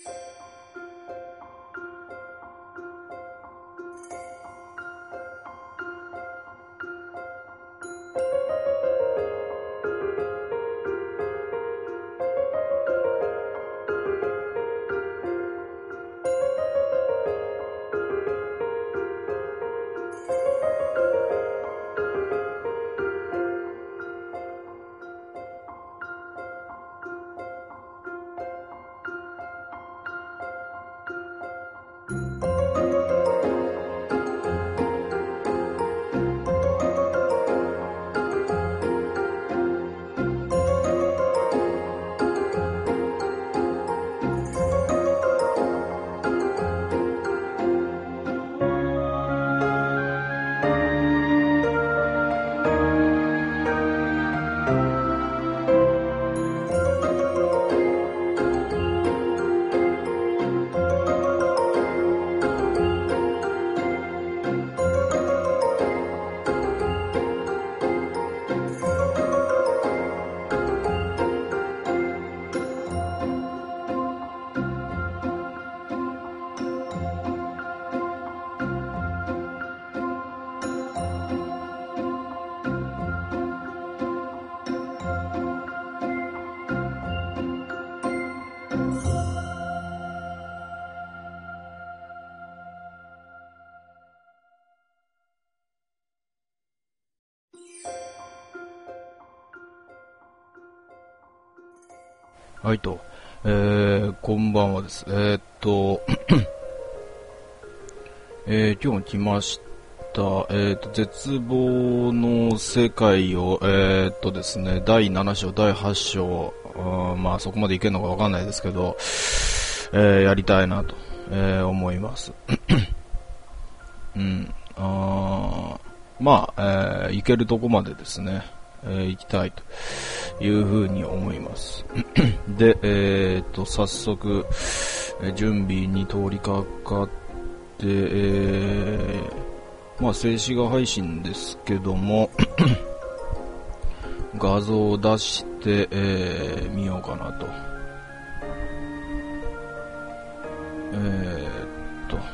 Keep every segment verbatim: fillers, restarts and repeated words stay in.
はいと、えー、こんばんはです。えー、っと、えー、今日も来ました。えー、っと、絶望の世界を、えー、っとですね、だいなな章、だいはち章、あまあそこまでいけるのかわかんないですけど、えー、やりたいなと、えー、思います。うん、あまあ、えー、いけるとこまでですね、えー、行きたいというふうに思います。で、えー、と早速、えー、準備に通りかかって、えー、まあ静止画配信ですけども画像を出して、えー、見ようかなと。えー、っと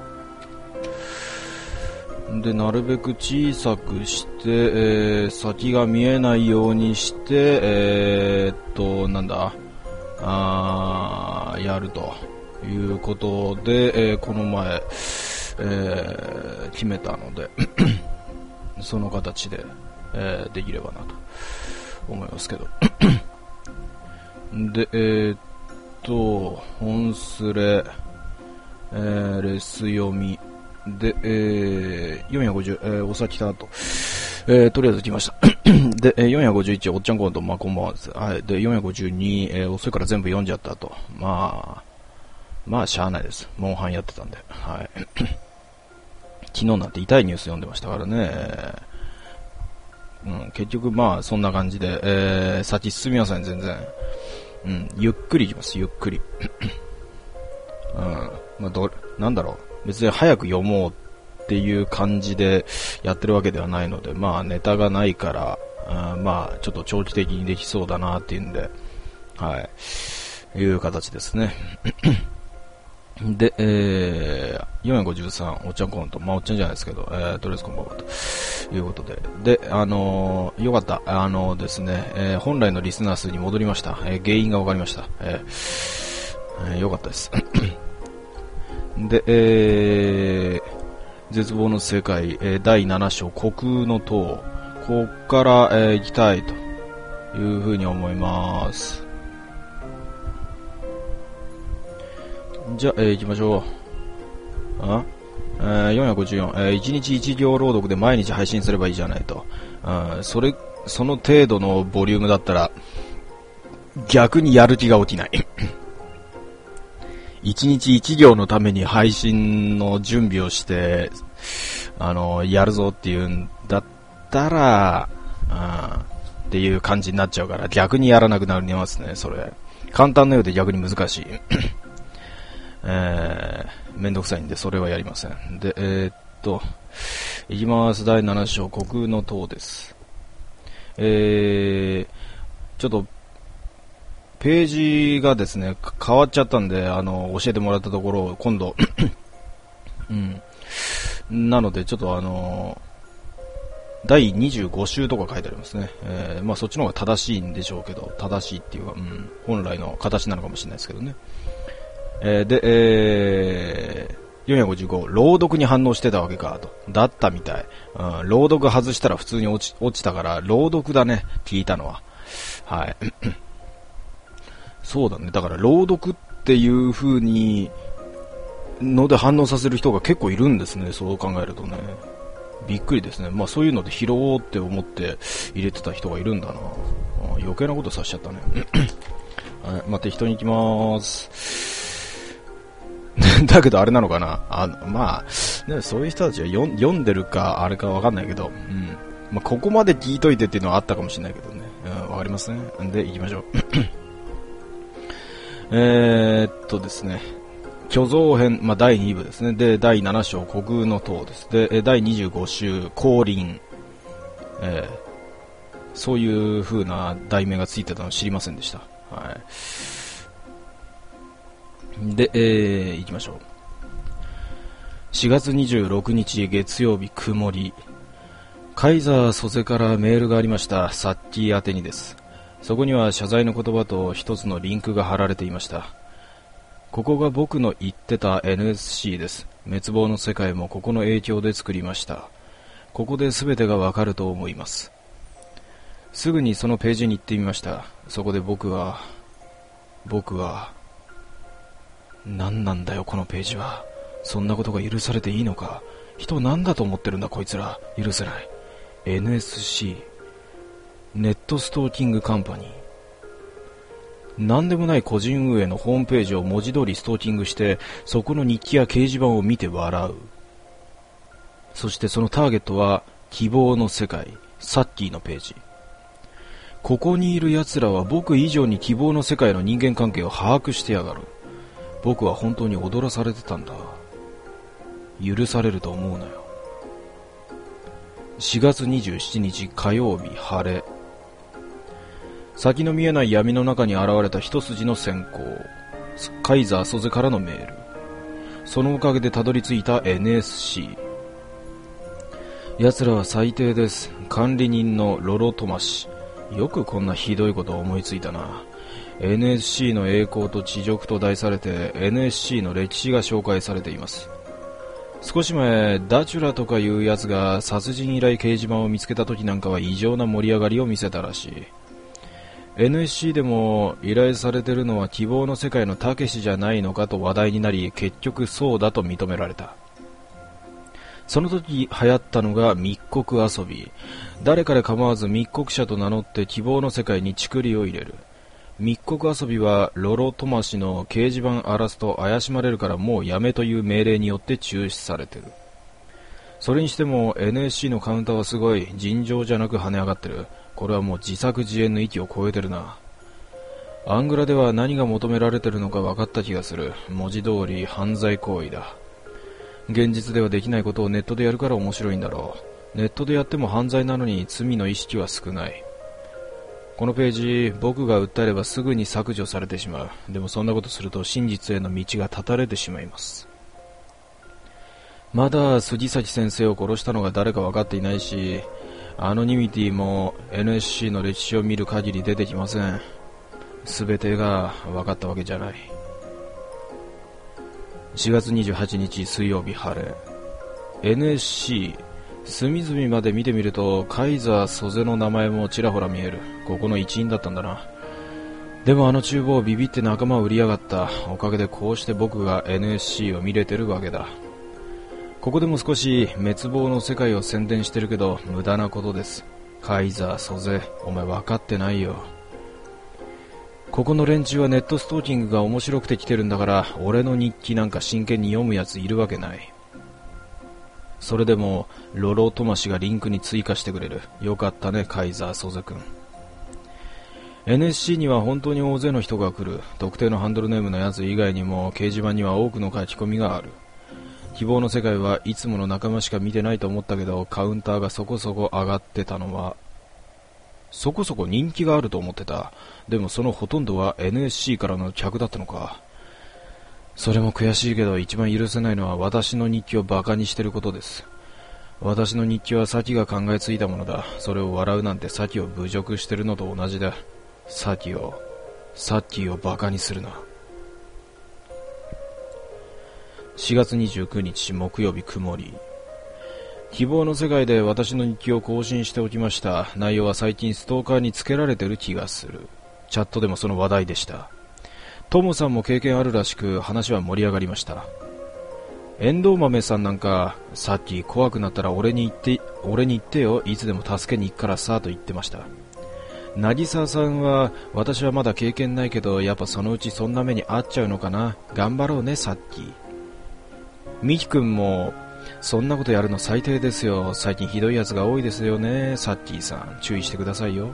で、なるべく小さくして、えー、先が見えないようにして、えー、っと、なんだ、あー、やるということで、えー、この前、えー、決めたので、その形で、えー、できればなと思いますけど。で、えー、っと、本スレ、えー、レス読み、で、えー、よんひゃくごじゅう、えー、おさきたと、えー、とりあえず来ました。で、えー、よんひゃくごじゅういち、おっちゃんコント、まあ、こんばんはです。はい。で、よんひゃくごじゅうに、えー、遅いから全部読んじゃったと。まあ、まあ、しゃあないです。モンハンやってたんで。はい。昨日なんて痛いニュース読んでましたからね。うん、結局、まあ、そんな感じで、えー、先進みません、全然。うん、ゆっくり行きます、ゆっくり。うん、まあ、ど、なんだろう。別に早く読もうっていう感じでやってるわけではないので、まあネタがないから、あまあちょっと長期的にできそうだなっていうんで、はい、いう形ですね。で、えー、よんひゃくごじゅうさん、おっちゃんコント、まあおっちゃんじゃないですけど、えー、とりあえずこんばんはということで、で、あのー、よかった、あのー、ですね、えー、本来のリスナー数に戻りました。えー、原因がわかりました。えーえー、よかったです。で、えー、絶望の世界、えー、だいなな章、虚空の塔、こっから、えー、行きたいというふうに思います。じゃあ、えー、行きましょう。あえー、よんひゃくごじゅうよん、えー、いちにちいち行朗読で毎日配信すればいいじゃないと。あそれ、その程度のボリュームだったら、逆にやる気が起きない。一日一行のために配信の準備をして、あの、やるぞっていうんだったら、あっていう感じになっちゃうから、逆にやらなくなりますね、それ。簡単なようで逆に難しい。えー、めんどくさいんで、それはやりません。で、えー、っと、いきます。だいなな章、虚空の塔です。えー、ちょっと、 ページがですね、変わっちゃったんで、あの、教えてもらったところ、今度、うん。なので、ちょっとあの、だいにじゅうご週とか書いてありますね。えー、まあそっちの方が正しいんでしょうけど、正しいっていうか、うん、本来の形なのかもしれないですけどね。えー、で、えー、よんひゃくごじゅうご、朗読に反応してたわけかと。だったみたい。うん、朗読外したら普通に落ち、落ちたから、朗読だね、聞いたのは。はい。そうだね。だから朗読っていう風に、ので反応させる人が結構いるんですね。そう考えるとね。びっくりですね。まあそういうので拾おうって思って入れてた人がいるんだな。余計なことさしちゃったね。はい、まあ適当に行きまーす。だけどあれなのかな。あまあ、ね、そういう人たちは読読んでるかあれかわかんないけど、うん。まあここまで聞いといてっていうのはあったかもしれないけどね。うん、わかりますね。で、行きましょう。えーっとですね。巨像編、まあ、だいに部ですね。で、だいなな章、虚空の塔です。で、だいにじゅうご週、降臨。えー、そういう風な題名がついてたの知りませんでした。はい。で、えー、行きましょう。しがつにじゅうろくにち月曜日、曇り。カイザー蘇生からメールがありました。サッキー宛てにです。そこには謝罪の言葉と一つのリンクが貼られていました。ここが僕の言ってた エヌエスシー です。滅亡の世界もここの影響で作りました。ここで全てがわかると思います。すぐにそのページに行ってみました。そこで僕は、僕は、何なんだよこのページは。そんなことが許されていいのか。人なんだと思ってるんだこいつら。許せない。エヌエスシー、ネットストーキングカンパニー。何でもない個人運営のホームページを文字通りストーキングして、そこの日記や掲示板を見て笑う。そしてそのターゲットは希望の世界、サッキーのページ。ここにいる奴らは僕以上に希望の世界の人間関係を把握してやがる。僕は本当に踊らされてたんだ。許されると思うなよ。しがつにじゅうしちにち火曜日、晴れ。先の見えない闇の中に現れた一筋の閃光。カイザー蘇生からのメール。そのおかげでたどり着いた エヌエスシー。奴らは最低です。管理人のロロトマシ。よくこんなひどいことを思いついたな。エヌエスシー の栄光と恥辱と題されて エヌエスシー の歴史が紹介されています。少し前、ダチュラとかいう奴が殺人依頼掲示板を見つけた時なんかは異常な盛り上がりを見せたらしい。エヌエスシー でも依頼されてるのは希望の世界のたけしじゃないのかと話題になり、結局そうだと認められた。その時流行ったのが密告遊び。誰彼構わず密告者と名乗って希望の世界にチクリを入れる。密告遊びはロロトマシの掲示板荒らすと怪しまれるからもうやめという命令によって中止されてる。それにしても エヌエスシー のカウンターはすごい。尋常じゃなく跳ね上がってる。これはもう自作自演の域を超えてるな。アングラでは何が求められてるのか分かった気がする。文字通り犯罪行為だ。現実ではできないことをネットでやるから面白いんだろう。ネットでやっても犯罪なのに罪の意識は少ない。このページ、僕が訴えればすぐに削除されてしまう。でもそんなことすると真実への道が断たれてしまいます。まだ杉崎先生を殺したのが誰か分かっていないし、アノニミティも エヌエスシー の歴史を見る限り出てきません。すべてが分かったわけじゃない。しがつにじゅうはちにち水曜日晴れ。 エヌエスシー 隅々まで見てみるとカイザー蘇生の名前もちらほら見える。ここの一員だったんだな。でもあの厨房ビビって仲間を売りやがった。おかげでこうして僕が エヌエスシー を見れてるわけだ。ここでも少し滅亡の世界を宣伝してるけど無駄なことです。カイザー蘇生、お前分かってないよ。ここの連中はネットストーキングが面白くて来てるんだから、俺の日記なんか真剣に読むやついるわけない。それでもロロトマシがリンクに追加してくれる。よかったねカイザー蘇生君。 エヌエスシー には本当に大勢の人が来る。特定のハンドルネームのやつ以外にも掲示板には多くの書き込みがある。希望の世界はいつもの仲間しか見てないと思ったけど、カウンターがそこそこ上がってたのはそこそこ人気があると思ってた。でもそのほとんどは エヌエスシー からの客だったのか。それも悔しいけど、一番許せないのは私の日記をバカにしてることです。私の日記はサキが考えついたものだ。それを笑うなんてサキを侮辱してるのと同じだ。サキを、サッキーをバカにするな。しがつにじゅうくにち木曜日曇り。希望の世界で私の日記を更新しておきました。内容は最近ストーカーにつけられてる気がする。チャットでもその話題でした。トモさんも経験あるらしく話は盛り上がりました。エンドウ豆さんなんか、さっき怖くなったら俺に言って、俺に言ってよ、いつでも助けに行くからさ、と言ってました。渚さんは、私はまだ経験ないけど、やっぱそのうちそんな目に遭っちゃうのかな。頑張ろうね、さっき。ミキ君も、そんなことやるの最低ですよ。最近ひどいやつが多いですよね。サッキーさん、注意してくださいよ。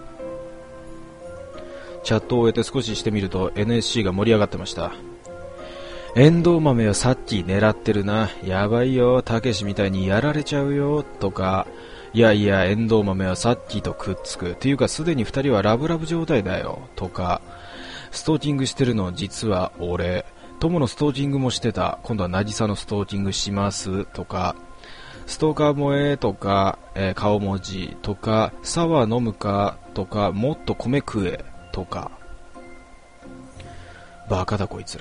チャットを終えて少ししてみると エヌエスシー が盛り上がってました。エンドウ豆はサッキー狙ってるな。やばいよ。たけしみたいにやられちゃうよ。とか、いやいや、エンドウ豆はサッキーとくっつく。っていうかすでに二人はラブラブ状態だよ。とか、ストーキングしてるの実は俺。友のストーキングもしてた。今度は渚のストーキングします。とか、ストーカー萌えとか、えー、顔文字とか、サワー飲むかとか、もっと米食えとか。バカだこいつら。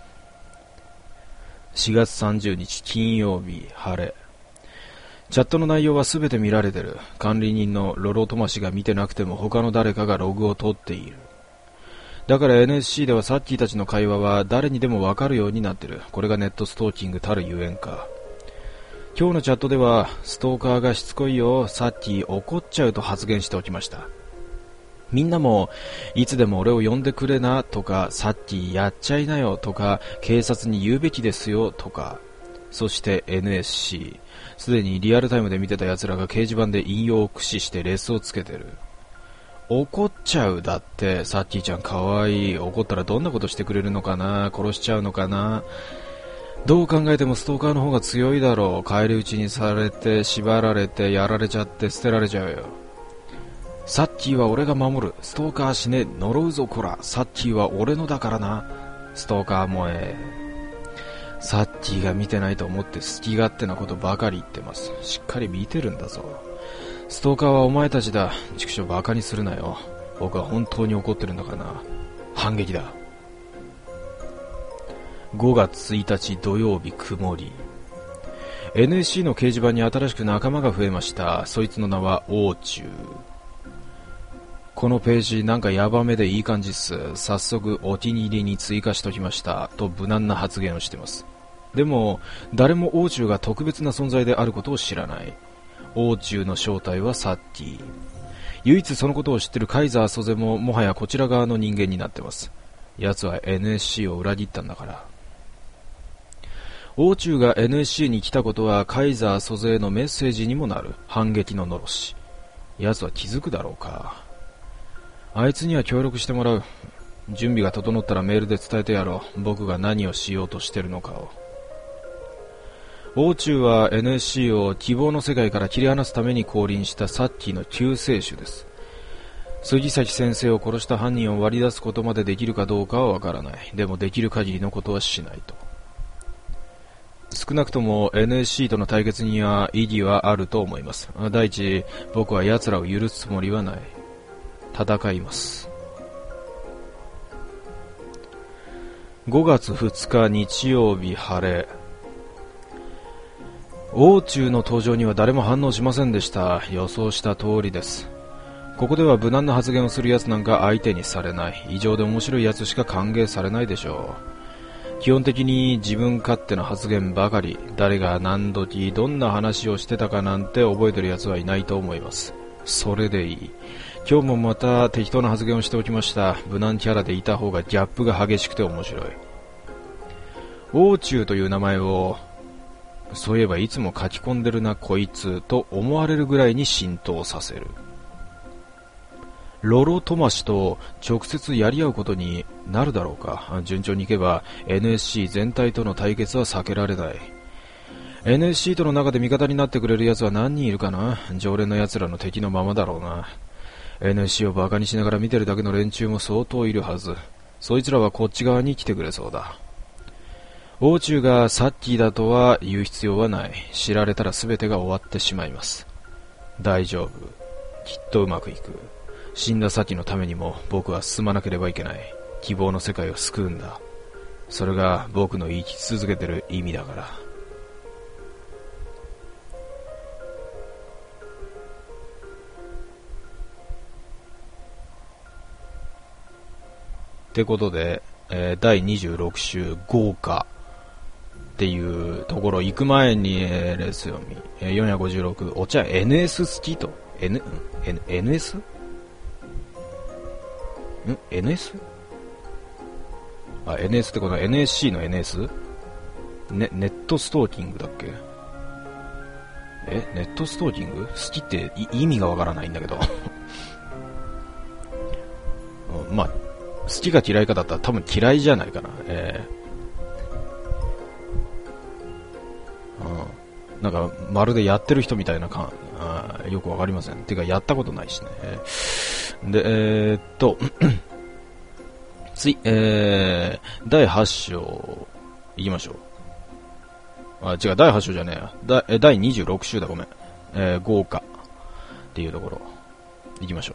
しがつさんじゅうにち金曜日、晴れ。チャットの内容はすべて見られてる。管理人のロロトマシが見てなくても他の誰かがログを取っている。だから エヌエスシー ではサッキーたちの会話は誰にでもわかるようになってる。これがネットストーキングたるゆえんか。今日のチャットではストーカーがしつこいよ、サッキー怒っちゃうと発言しておきました。みんなもいつでも俺を呼んでくれなとか、サッキーやっちゃいなよとか、警察に言うべきですよとか。そして エヌエスシー、すでにリアルタイムで見てた奴らが掲示板で引用を駆使してレスをつけてる。怒っちゃうだって、サッキーちゃんかわいい。怒ったらどんなことしてくれるのかな、殺しちゃうのかな。どう考えてもストーカーの方が強いだろう。返り討ちにされて、縛られて、やられちゃって捨てられちゃうよ。サッキーは俺が守る。ストーカー死ね、呪うぞこら。サッキーは俺のだからな。ストーカー萌え。サッキーが見てないと思って好き勝手なことばかり言ってます。しっかり見てるんだぞ。ストーカーはお前たちだ。畜生バカにするなよ。僕は本当に怒ってるんだからな。反撃だ。ごがつついたち土曜日曇り。エヌエスシー の掲示板に新しく仲間が増えました。そいつの名はオーチュー。このページなんかヤバめでいい感じっす。早速お気に入りに追加しときました。と無難な発言をしてます。でも誰もオーチューが特別な存在であることを知らない。オーチューの正体はサッキー。唯一そのことを知ってるカイザー・ソゼももはやこちら側の人間になってます。奴は エヌエスシー を裏切ったんだから。オーチューが エヌエスシー に来たことはカイザー・ソゼへのメッセージにもなる。反撃ののろし。奴は気づくだろうか。あいつには協力してもらう。準備が整ったらメールで伝えてやろう。僕が何をしようとしてるのかを。オーチューは エヌエスシー を希望の世界から切り離すために降臨したサッキーの救世主です。杉崎先生を殺した犯人を割り出すことまでできるかどうかはわからない。でもできる限りのことはしないと。少なくとも エヌエスシー との対決には意義はあると思います。第一、僕は奴らを許すつもりはない。戦います。ごがつふつか日曜日晴れ。オーチューの登場には誰も反応しませんでした。予想した通りです。ここでは無難な発言をする奴なんか相手にされない。異常で面白い奴しか歓迎されないでしょう。基本的に自分勝手な発言ばかり。誰が何時どんな話をしてたかなんて覚えてる奴はいないと思います。それでいい。今日もまた適当な発言をしておきました。無難キャラでいた方がギャップが激しくて面白い。オーチューという名前をそういえばいつも書き込んでるなこいつと思われるぐらいに浸透させる。ロロトマシと直接やり合うことになるだろうか。順調にいけば エヌエスシー 全体との対決は避けられない。エヌエスシー との中で味方になってくれる奴は何人いるかな。常連の奴らの敵のままだろうな。 エヌエスシー をバカにしながら見てるだけの連中も相当いるはず。そいつらはこっち側に来てくれそうだ。王中がサッキーだとは言う必要はない。知られたら全てが終わってしまいます。大丈夫。きっとうまくいく。死んだサキのためにも僕は進まなければいけない。希望の世界を救うんだ。それが僕の生き続けてる意味だから。ってことで、えー、だいにじゅうろく週豪華っていうところ行く前に、えー、レス読み、えー、よんひゃくごじゅうろく、お茶 エヌエス 好きと N、N、エヌエス? ん エヌエス? あ、エヌエス ってことは エヌエスシー の エヌエス? ね、ネットストーキングだっけ？え、ネットストーキング？好きって意味がわからないんだけど。うん、まあ、好きか嫌いかだったら多分嫌いじゃないかな。えー、うん、なんかまるでやってる人みたいな感、あよくわかりません。てかやったことないしね。で、えー、っと次、えー、だいはち章いきましょう。あ、違う、だいはち章じゃねえや。だえだいにじゅうろく週だ、ごめん。えー、豪華っていうところいきましょう。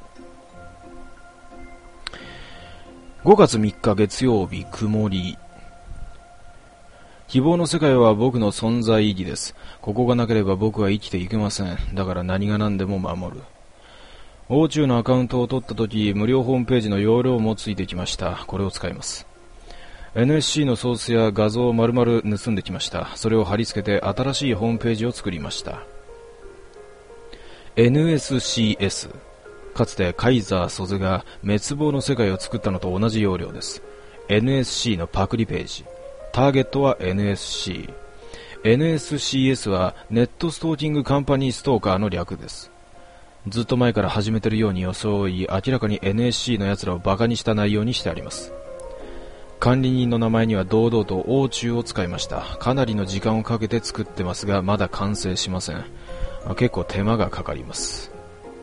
ごがつみっか月曜日、曇り。希望の世界は僕の存在意義です。ここがなければ僕は生きていけません。だから何が何でも守る。王中のアカウントを取ったとき、無料ホームページの容量もついてきました。これを使います。エヌエスシー のソースや画像を丸々盗んできました。それを貼り付けて新しいホームページを作りました。エヌエスシーエス。かつてカイザー・ソゼが滅亡の世界を作ったのと同じ要領です。エヌエスシー のパクリページ。ターゲットは エヌエスシー。エヌエスシーエス はネットストーキングカンパニーストーカーの略です。ずっと前から始めてるように装い、明らかに エヌエスシー の奴らをバカにした内容にしてあります。管理人の名前には堂々と王中を使いました。かなりの時間をかけて作ってますが、まだ完成しません。結構手間がかかります。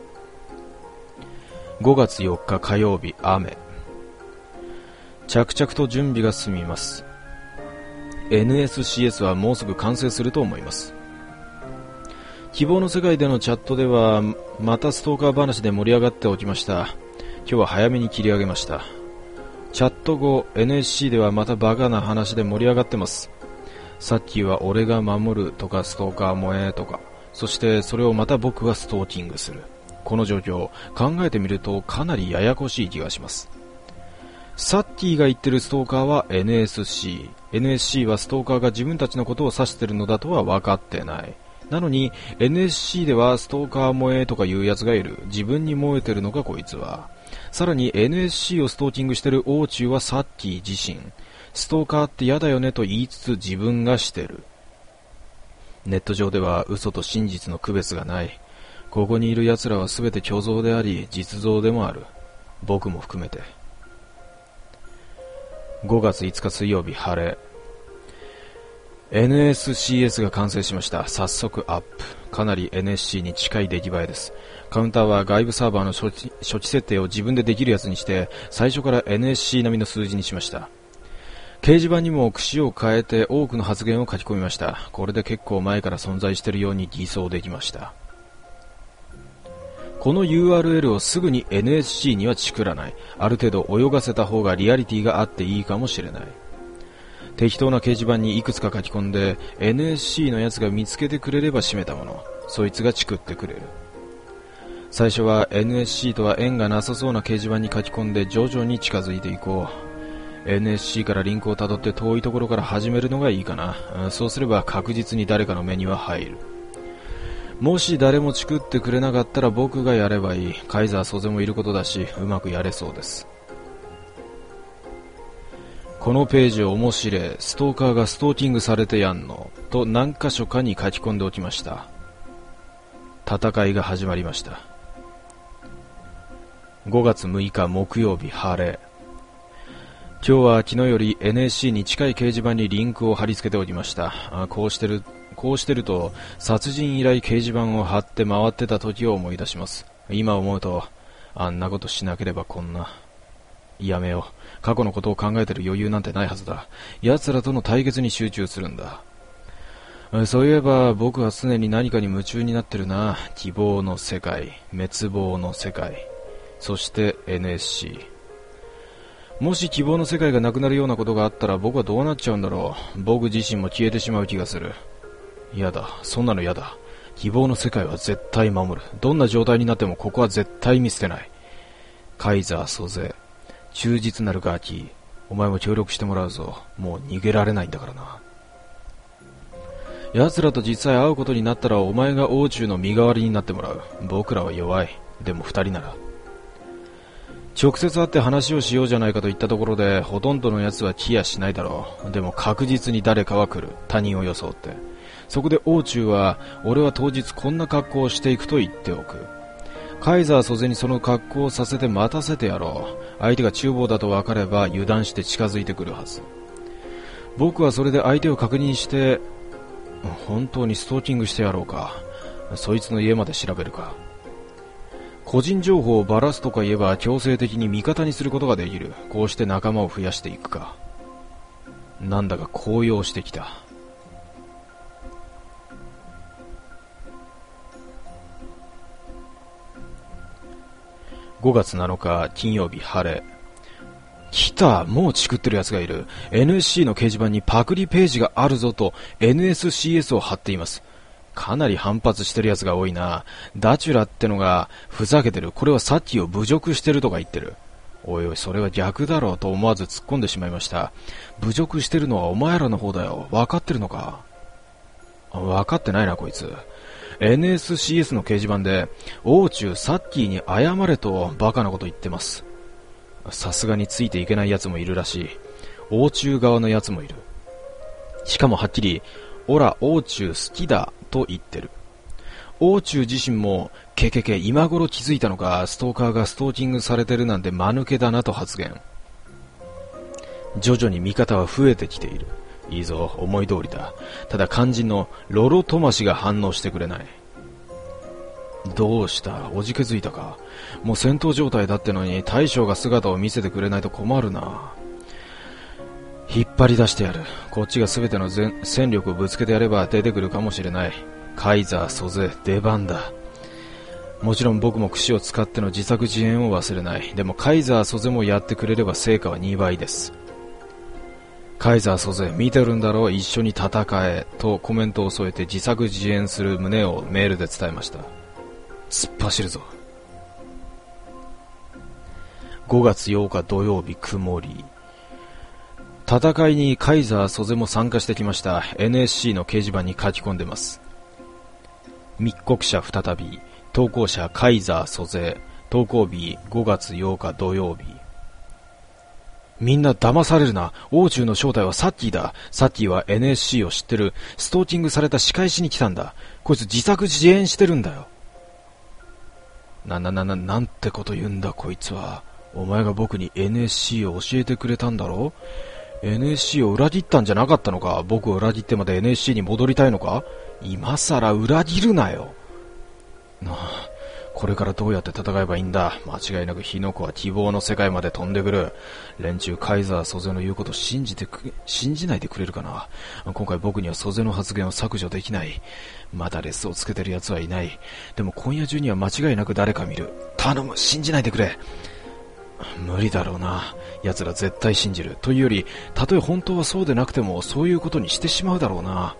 ごがつよっか火曜日、雨。着々と準備が進みます。エヌエスシーエス はもうすぐ完成すると思います。希望の世界でのチャットではまたストーカー話で盛り上がっておきました。今日は早めに切り上げました。チャット後 エヌエスシー ではまたバカな話で盛り上がってます。さっきは俺が守るとかストーカー萌えとか、そしてそれをまた僕がストーキングする。この状況考えてみるとかなりややこしい気がします。サッティが言ってるストーカーは エヌエスシー。エヌエスシー はストーカーが自分たちのことを指してるのだとは分かってない。なのに エヌエスシー ではストーカー萌えとかいうやつがいる。自分に燃えてるのかこいつは。さらに エヌエスシー をストーキングしてる王中はサッティ自身。ストーカーって嫌だよねと言いつつ自分がしてる。ネット上では嘘と真実の区別がない。ここにいる奴らは全て虚像であり実像でもある。僕も含めて。ごがついつか水曜日、晴れ。エヌエスシーエス が完成しました。早速アップ。かなり エヌエスシー に近い出来栄えです。カウンターは外部サーバーの処置、処置設定を自分でできるやつにして最初から エヌエスシー 並みの数字にしました。掲示板にも櫛を変えて多くの発言を書き込みました。これで結構前から存在しているように偽装できました。この ユーアールエル をすぐに エヌエスシー にはチクらない。ある程度泳がせた方がリアリティがあっていいかもしれない。適当な掲示板にいくつか書き込んで エヌエスシー のやつが見つけてくれれば閉めたもの。そいつがチクってくれる。最初は エヌエスシー とは縁がなさそうな掲示板に書き込んで徐々に近づいていこう。エヌエスシー からリンクをたどって遠いところから始めるのがいいかな。そうすれば確実に誰かの目には入る。もし誰もチクってくれなかったら僕がやればいい。カイザー・ソゼもいることだし、うまくやれそうです。このページ面白い。ストーカーがストーキングされてやんのと何箇所かに書き込んでおきました。戦いが始まりました。ごがつむいか木曜日、晴れ。今日は昨日より エヌエスシー に近い掲示板にリンクを貼り付けておきました。あ、こうしてるこうしてると殺人依頼掲示板を貼って回ってた時を思い出します。今思うとあんなことしなければこんな。やめよう。過去のことを考えてる余裕なんてないはずだ。奴らとの対決に集中するんだ。そういえば僕は常に何かに夢中になってるな。希望の世界、滅亡の世界、そして エヌエスシー。もし希望の世界がなくなるようなことがあったら僕はどうなっちゃうんだろう。僕自身も消えてしまう気がする。嫌だ、そんなの嫌だ。希望の世界は絶対守る。どんな状態になってもここは絶対見捨てない。カイザー蘇生、忠実なるガーキー、お前も協力してもらうぞ。もう逃げられないんだからな。奴らと実際会うことになったらお前が王中の身代わりになってもらう。僕らは弱い。でも二人なら。直接会って話をしようじゃないかと言ったところでほとんどの奴は来やしないだろう。でも確実に誰かは来る。他人を装って。そこで王中は俺は当日こんな格好をしていくと言っておく。カイザー蘇生にその格好をさせて待たせてやろう。相手が厨房だと分かれば油断して近づいてくるはず。僕はそれで相手を確認して本当にストーキングしてやろうか。そいつの家まで調べるか。個人情報をばらすとか言えば強制的に味方にすることができる。こうして仲間を増やしていくか。なんだか高揚してきた。ごがつなのか金曜日、晴れ。来た、もうチクってる奴がいる。 エヌエスシー の掲示板にパクリページがあるぞと エヌエスシーエス を貼っています。かなり反発してる奴が多いな。ダチュラってのがふざけてる。これはサッキーを侮辱してるとか言ってる。おいおい、それは逆だろうと思わず突っ込んでしまいました。侮辱してるのはお前らの方だよ。分かってるのか。分かってないなこいつ。エヌエスシーエス の掲示板で王中サッキーに謝れとバカなこと言ってます。さすがについていけない奴もいるらしい。王中側の奴もいる。しかもはっきりオラ王中好きだと言ってる。王中自身もけけけ今頃気づいたのか、ストーカーがストーキングされてるなんて間抜けだなと発言。徐々に味方は増えてきている。いいぞ、思い通りだ。ただ肝心のロロトマシが反応してくれない。どうした、おじけづいたか。もう戦闘状態だってのに大将が姿を見せてくれないと困るな。引っ張り出してやる。こっちが全ての全戦力をぶつけてやれば出てくるかもしれない。カイザー蘇生、出番だ。もちろん僕も櫛を使っての自作自演を忘れない。でもカイザー蘇生もやってくれれば成果はにばいです。カイザー蘇生、見てるんだろう、一緒に戦えとコメントを添えて自作自演する旨をメールで伝えました。突っ走るぞ。ごがつようか土曜日、曇り。戦いにカイザー蘇生も参加してきました。 エヌエスシー の掲示板に書き込んでます。密告者再び、投稿者カイザー蘇生、投稿日ごがつようか土曜日。みんな騙されるな。王中の正体はサッキーだ。サッキーは エヌエスシー を知ってる。ストーキングされた仕返しに来たんだ。こいつ自作自演してるんだよ。な、な、な、な、なんてこと言うんだこいつは。お前が僕に エヌエスシー を教えてくれたんだろ。 エヌエスシー を裏切ったんじゃなかったのか。僕を裏切ってまで エヌエスシー に戻りたいのか。今さら裏切るなよ。なあ、これからどうやって戦えばいいんだ。間違いなく火の粉は希望の世界まで飛んでくる。連中カイザー蘇生の言うこと信じてく信じないでくれるかな。今回僕には蘇生の発言を削除できない。まだレスをつけてる奴はいない。でも今夜中には間違いなく誰か見る。頼む、信じないでくれ。無理だろうな。奴ら絶対信じる。というより、たとえ本当はそうでなくてもそういうことにしてしまうだろうな。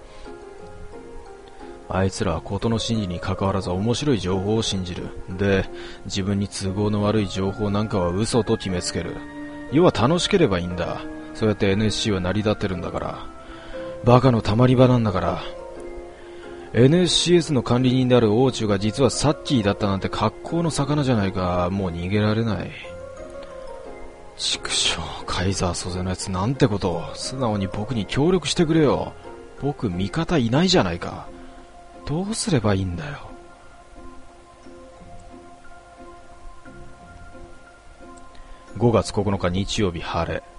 あいつらは事の真偽に関わらず面白い情報を信じる。で、自分に都合の悪い情報なんかは嘘と決めつける。要は楽しければいいんだ。そうやって エヌエスシー は成り立ってるんだから。バカのたまり場なんだから。エヌエスシーエス の管理人である王中が実はサッキーだったなんて格好の魚じゃないか。もう逃げられない。畜生、カイザー蘇生のやつなんてことを。素直に僕に協力してくれよ。僕味方いないじゃないか。どうすればいいんだよ。ごがつここのか日曜日、晴れ。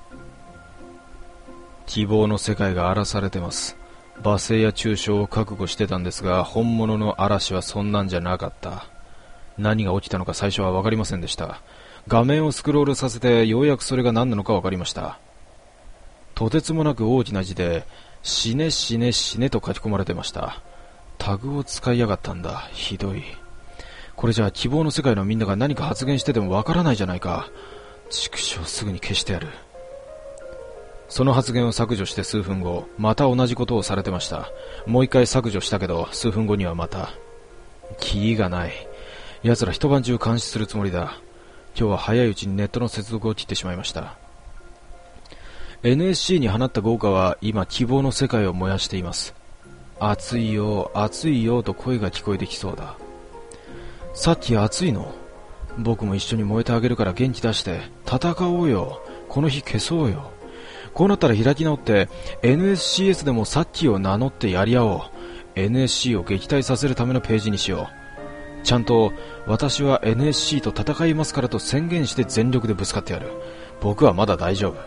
希望の世界が荒らされてます。罵声や中傷を覚悟してたんですが、本物の嵐はそんなんじゃなかった。 何が起きたのか最初はわかりませんでした。画面をスクロールさせてようやくそれが何なのかわかりました。とてつもなく大きな字で死ね死ね死ねと書き込まれてました。タグを使いやがったんだ。ひどい。これじゃあ希望の世界のみんなが何か発言しててもわからないじゃないか。畜生、すぐに消してやる。その発言を削除して数分後、また同じことをされてました。もう一回削除したけど、数分後にはまた。キリがない。奴ら一晩中監視するつもりだ。今日は早いうちにネットの接続を切ってしまいました。エヌエスシー に放った豪華は今希望の世界を燃やしています。熱いよ、熱いよと声が聞こえてきそうだ。さっき熱いの？僕も一緒に燃えてあげるから元気出して戦おうよ。この日消そうよ。こうなったら開き直って エヌエスシーエス でもさっきを名乗ってやり合おう。 エヌエスシー を撃退させるためのページにしよう。ちゃんと私は エヌエスシー と戦いますからと宣言して全力でぶつかってやる。僕はまだ大丈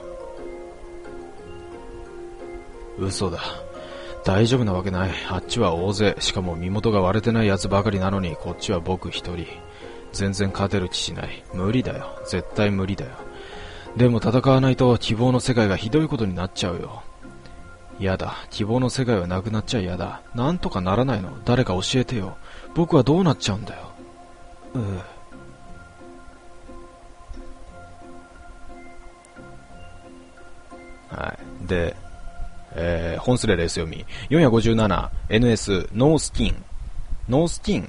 夫。嘘だ。大丈夫なわけない。あっちは大勢、しかも身元が割れてないやつばかりなのに、こっちは僕一人。全然勝てる気しない。無理だよ。絶対無理だよ。でも戦わないと希望の世界がひどいことになっちゃうよ。やだ。希望の世界はなくなっちゃやだ。なんとかならないの？誰か教えてよ。僕はどうなっちゃうんだよ。うう。はい。で、えー、本スレレース読み。よんひゃくごじゅうなな、エヌエス、ノースキン。ノースキン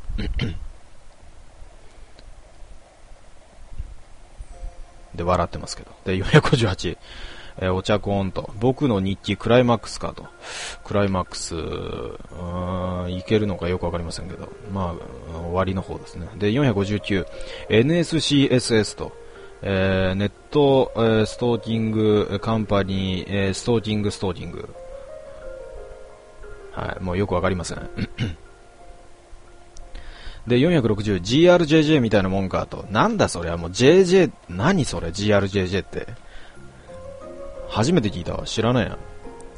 で、笑ってますけど。で、よんひゃくごじゅうはち、えー、お茶コーンと、僕の日記クライマックスかと。クライマックス、うーん、いけるのかよくわかりませんけど。まあ、終わりの方ですね。で、よんひゃくごじゅうきゅう、エヌエスシーエスエス と、えー、ネット、えー、ストーキングカンパニー、えー、ストーキングストーキング。はい、もうよくわかりません。で、よんひゃくろくじゅう、ジーアールジェージェー みたいなもんかと。なんだそれはもう ジェージェー、何それ ジーアールジェージェー って。初めて聞いたわ。知らないな。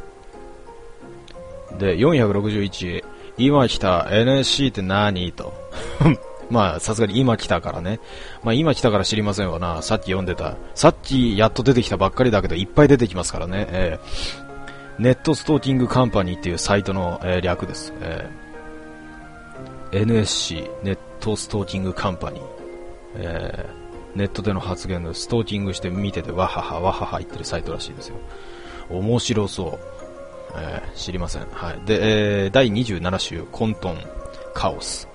で、よんひゃくろくじゅういち、今来た エヌエスシー って何と。まあ、さすがに今来たからね。まあ今来たから知りませんわな。さっき読んでた。さっきやっと出てきたばっかりだけど、いっぱい出てきますからね。えー、ネットストーキングカンパニーっていうサイトの、えー、略です。えー、エヌエスシー、ネットストーキングカンパニー。えー、ネットでの発言のストーキングして見てて、わははわはは言ってるサイトらしいですよ。面白そう。えー、知りません。はい。で、えー、だいにじゅうなな週、混沌、カオス。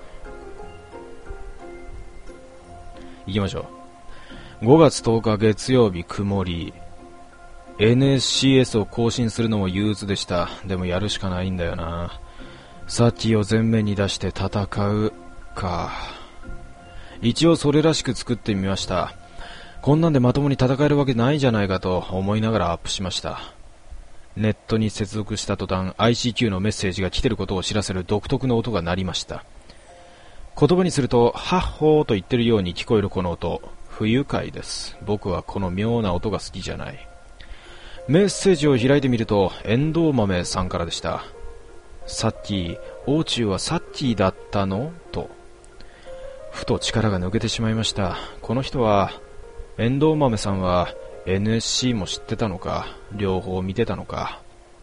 行きましょう。ごがつとおか月曜日曇り。エヌエスシーエス を更新するのも憂鬱でした。でもやるしかないんだよな。サッキーを前面に出して戦うか。一応それらしく作ってみました。こんなんでまともに戦えるわけないじゃないかと思いながらアップしました。ネットに接続した途端 アイシーキュー のメッセージが来てることを知らせる独特の音が鳴りました。言葉にすると、ハッホーと言ってるように聞こえるこの音、不愉快です。僕はこの妙な音が好きじゃない。メッセージを開いてみると、エンドウ豆さんからでした。さっき、王中はさっきだったのと。ふと力が抜けてしまいました。この人は、エンドウ豆さんは エヌエスシー も知ってたのか、両方見てたのか。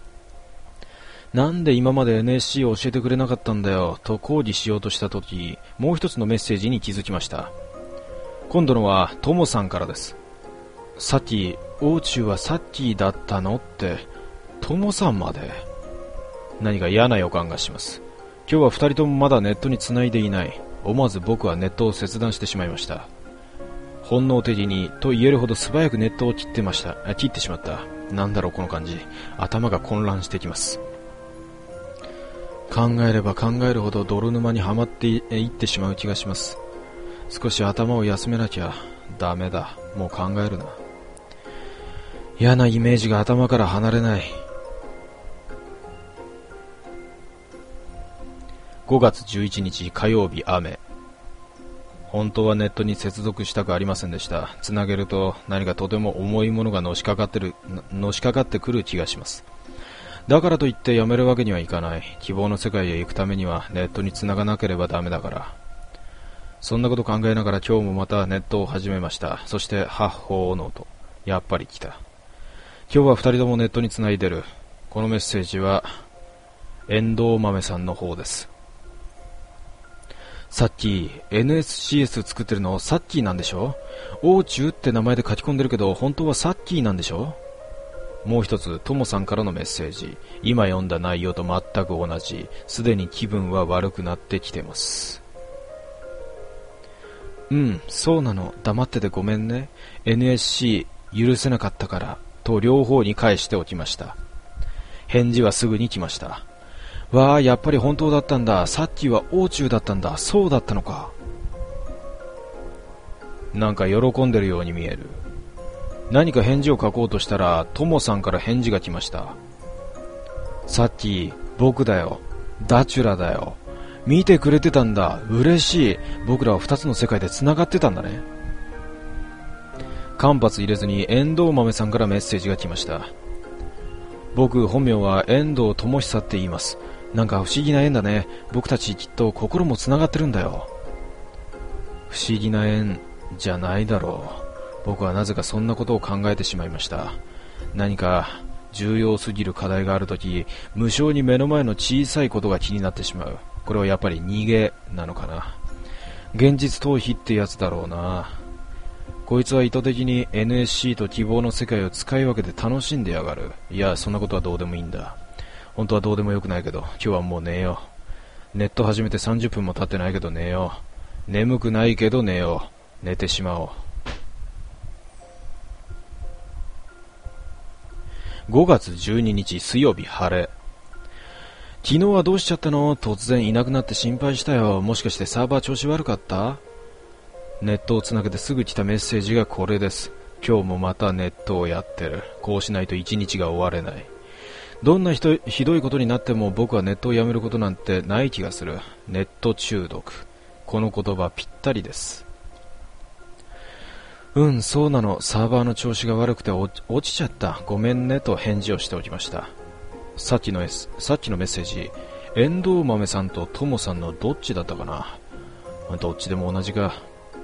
なんで今まで エヌエスシー を教えてくれなかったんだよと抗議しようとしたとき、もう一つのメッセージに気づきました。今度のはトモさんからです。さっき王中はさっきだったのって、トモさんまで。何か嫌な予感がします。今日は二人ともまだネットに繋いでいない。思わず僕はネットを切断してしまいました。本能的にと言えるほど素早くネットを切ってました。切ってしまった。なんだろうこの感じ。頭が混乱してきます。考えれば考えるほど泥沼にはまっていってしまう気がします。少し頭を休めなきゃダメだ。もう考えるな。嫌なイメージが頭から離れない。ごがつじゅういちにち火曜日雨。本当はネットに接続したくありませんでした。つなげると何かとても重いものがのしかかってる、のしかかってくる気がします。だからといってやめるわけにはいかない。希望の世界へ行くためにはネットに繋がなければダメだから。 そんなこと考えながら今日もまたネットを始めました。そして発砲の音。やっぱり来た。今日は二人ともネットにつないでる。このメッセージはエンドウ豆さんの方です。さっき エヌエスシーエス 作ってるのサッキーなんでしょ。オーチューって名前で書き込んでるけど本当はサッキーなんでしょ。もう一つ、トモさんからのメッセージ。今読んだ内容と全く同じ。すでに気分は悪くなってきてます。うん、そうなの。黙っててごめんね。エヌエスシー 許せなかったから。と両方に返しておきました。返事はすぐに来ました。わあ、やっぱり本当だったんだ。さっきはオーチューだったんだ。そうだったのか。なんか喜んでるように見える。何か返事を書こうとしたら、トモさんから返事が来ました。さっき、僕だよ。ダチュラだよ。見てくれてたんだ。嬉しい。僕らは二つの世界で繋がってたんだね。間髪入れずに遠藤豆さんからメッセージが来ました。僕、本名は遠藤智久って言います。なんか不思議な縁だね。僕たちきっと心も繋がってるんだよ。不思議な縁じゃないだろう。僕はなぜかそんなことを考えてしまいました。何か重要すぎる課題があるとき、無性に目の前の小さいことが気になってしまう。これはやっぱり逃げなのかな。現実逃避ってやつだろうな。こいつは意図的に エヌエスシー と希望の世界を使い分けて楽しんでやがる。いや、そんなことはどうでもいいんだ。本当はどうでもよくないけど、今日はもう寝よう。ネット始めてさんじゅっぷんも経ってないけど寝よう。眠くないけど寝よう。寝てしまおう。ごがつじゅうににち水曜日晴れ。昨日はどうしちゃったの？突然いなくなって心配したよ。もしかしてサーバー調子悪かった？ネットをつなげてすぐ来たメッセージがこれです。今日もまたネットをやってる。こうしないと一日が終われない。どんなひどい、ひどいことになっても僕はネットをやめることなんてない気がする。ネット中毒。この言葉ぴったりです。うん、そうなの。サーバーの調子が悪くて落ちちゃった。ごめんねと返事をしておきました。さっきの、S、さっきのメッセージ、遠藤豆さんとともさんのどっちだったかな。どっちでも同じか。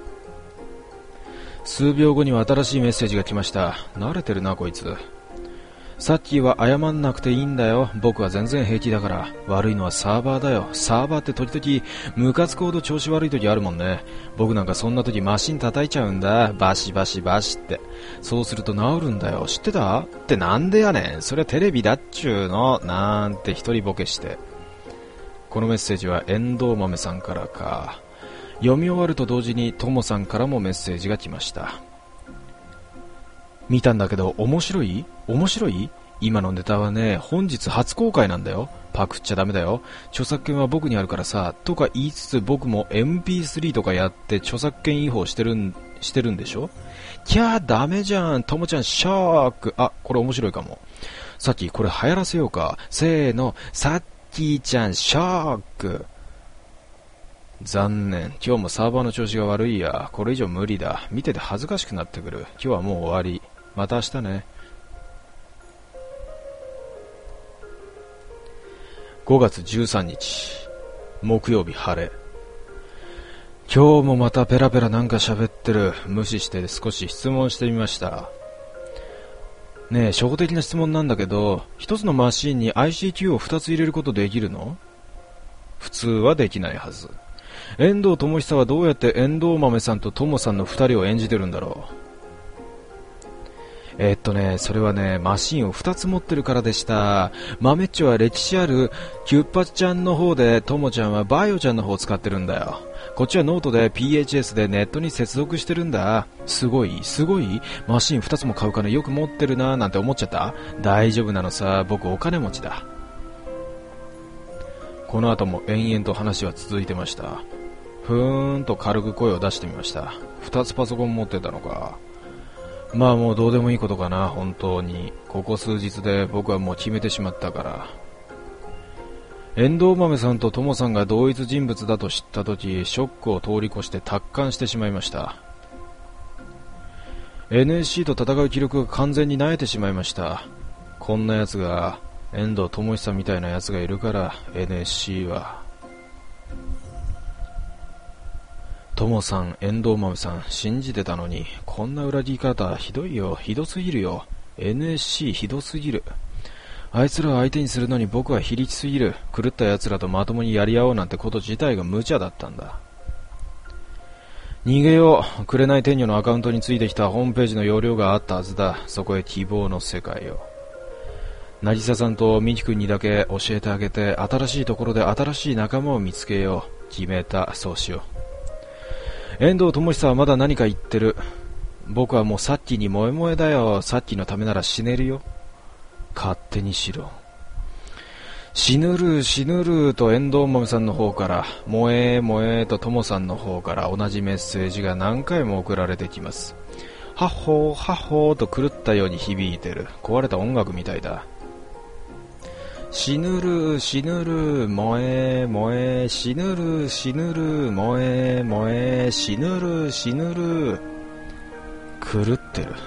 数秒後には新しいメッセージが来ました。慣れてるなこいつ。さっきは謝んなくていいんだよ。僕は全然平気だから。悪いのはサーバーだよ。サーバーって時々ムカつくほど調子悪い時あるもんね。僕なんかそんな時マシン叩いちゃうんだ。バシバシバシって。そうすると治るんだよ。知ってた？ってなんでやねん。それはテレビだっちゅうの。なんて一人ボケして。このメッセージは遠藤豆さんからか。読み終わると同時にともさんからもメッセージが来ました。見たんだけど面白い？面白い？今のネタはね、本日初公開なんだよ。パクっちゃダメだよ。著作権は僕にあるからさ、とか言いつつ僕も エムピースリー とかやって著作権違法してるん、してるんでしょ？キャーダメじゃん。ともちゃんショック。あ、これ面白いかも。さっきこれ流行らせようか。せーの、さっきーちゃんショック。残念。今日もサーバーの調子が悪いや。これ以上無理だ。見てて恥ずかしくなってくる。今日はもう終わり。また明日ね。ごがつじゅうさんにち木曜日晴れ。今日もまたペラペラなんか喋ってる。無視して少し質問してみました。ねえ、初歩的な質問なんだけど、一つのマシンに アイシーキュー を二つ入れることできるの？普通はできないはず。遠藤智久はどうやって遠藤豆さんと友さんの二人を演じてるんだろう。えー、っとね、それはね、マシンを二つ持ってるからでした。豆っちょは歴史あるキュッパちゃんの方で、ともちゃんはバイオちゃんの方を使ってるんだよ。こっちはノートで ピーエイチエス でネットに接続してるんだ。すごい、すごい。マシン二つも買うからよく持ってるなーなんて思っちゃった。大丈夫なのさ、僕お金持ちだ。この後も延々と話は続いてました。ふーんと軽く声を出してみました。二つパソコン持ってたのか。まあもうどうでもいいことかな。本当にここ数日で僕はもう決めてしまったから。遠藤豆さんと友さんが同一人物だと知ったとき、ショックを通り越して達観してしまいました。 エヌエスシー と戦う気力が完全に萎えてしまいました。こんな奴が、遠藤智久みたいな奴がいるから エヌエスシー はともさん、遠藤豆さん、信じてたのに、こんな裏切り方、ひどいよ、ひどすぎるよ。エヌエスシー ひどすぎる。あいつらを相手にするのに僕は非力すぎる。狂った奴らとまともにやり合おうなんてこと自体が無茶だったんだ。逃げよう。紅天女のアカウントについてきたホームページの容量があったはずだ。そこへ希望の世界を。渚さんとミキ君にだけ教えてあげて、新しいところで新しい仲間を見つけよう。決めた。そうしよう。遠藤智久はまだ何か言ってる。僕はもうさっきに萌え萌えだよ。さっきのためなら死ねるよ。勝手にしろ。死ぬる死ぬると遠藤豆さんの方から、萌え萌えとともさんの方から同じメッセージが何回も送られてきます。はっほーはっほーと狂ったように響いてる。壊れた音楽みたいだ。死ぬる死ぬる萌え萌え死ぬる死ぬる萌え萌え死ぬる死ぬる。狂ってる。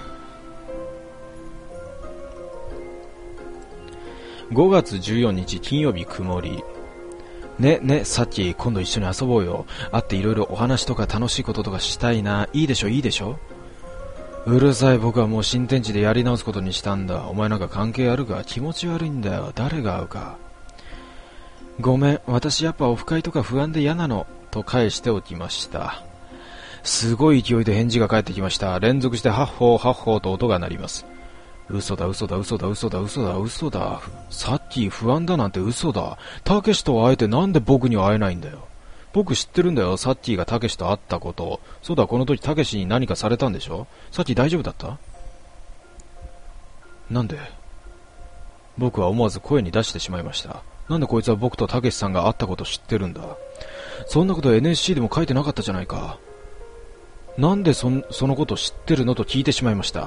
ごがつじゅうよっか金曜日曇り。ね、ね、さっき今度一緒に遊ぼうよ。会っていろいろお話とか楽しいこととかしたいな。いいでしょ、いいでしょ。うるさい、僕はもう新天地でやり直すことにしたんだ。お前なんか関係あるか。気持ち悪いんだよ。誰が会うか。ごめん、私やっぱオフ会とか不安で嫌なの。と返しておきました。すごい勢いで返事が返ってきました。連続してハッホーハッホーと音が鳴ります。嘘だ嘘だ嘘だ嘘だ嘘だ嘘だ。さっき不安だなんて嘘だ。たけしと会えてなんで僕には会えないんだよ。僕知ってるんだよ。サッキーがたけしと会ったこと。そうだ、この時たけしに何かされたんでしょ。さっき大丈夫だった？なんで？僕は思わず声に出してしまいました。なんでこいつは僕とたけしさんが会ったこと知ってるんだ。そんなこと エヌエスシー でも書いてなかったじゃないか。なんでそん、そのこと知ってるのと聞いてしまいました。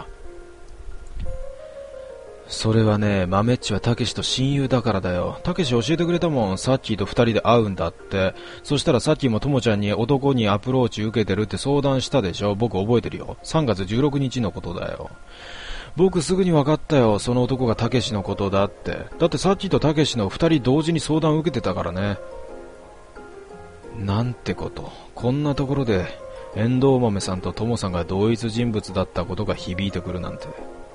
それはね、豆っちはたけしと親友だからだよ。たけし教えてくれたもん。サッキーと二人で会うんだって。そしたらサッキーもともちゃんに男にアプローチ受けてるって相談したでしょ。僕覚えてるよ。さんがつじゅうろくにちのことだよ。僕すぐに分かったよ。その男がたけしのことだって。だってサッキーとたけしの二人同時に相談受けてたからね。なんてこと。こんなところで遠藤豆さんとともさんが同一人物だったことが響いてくるなんて。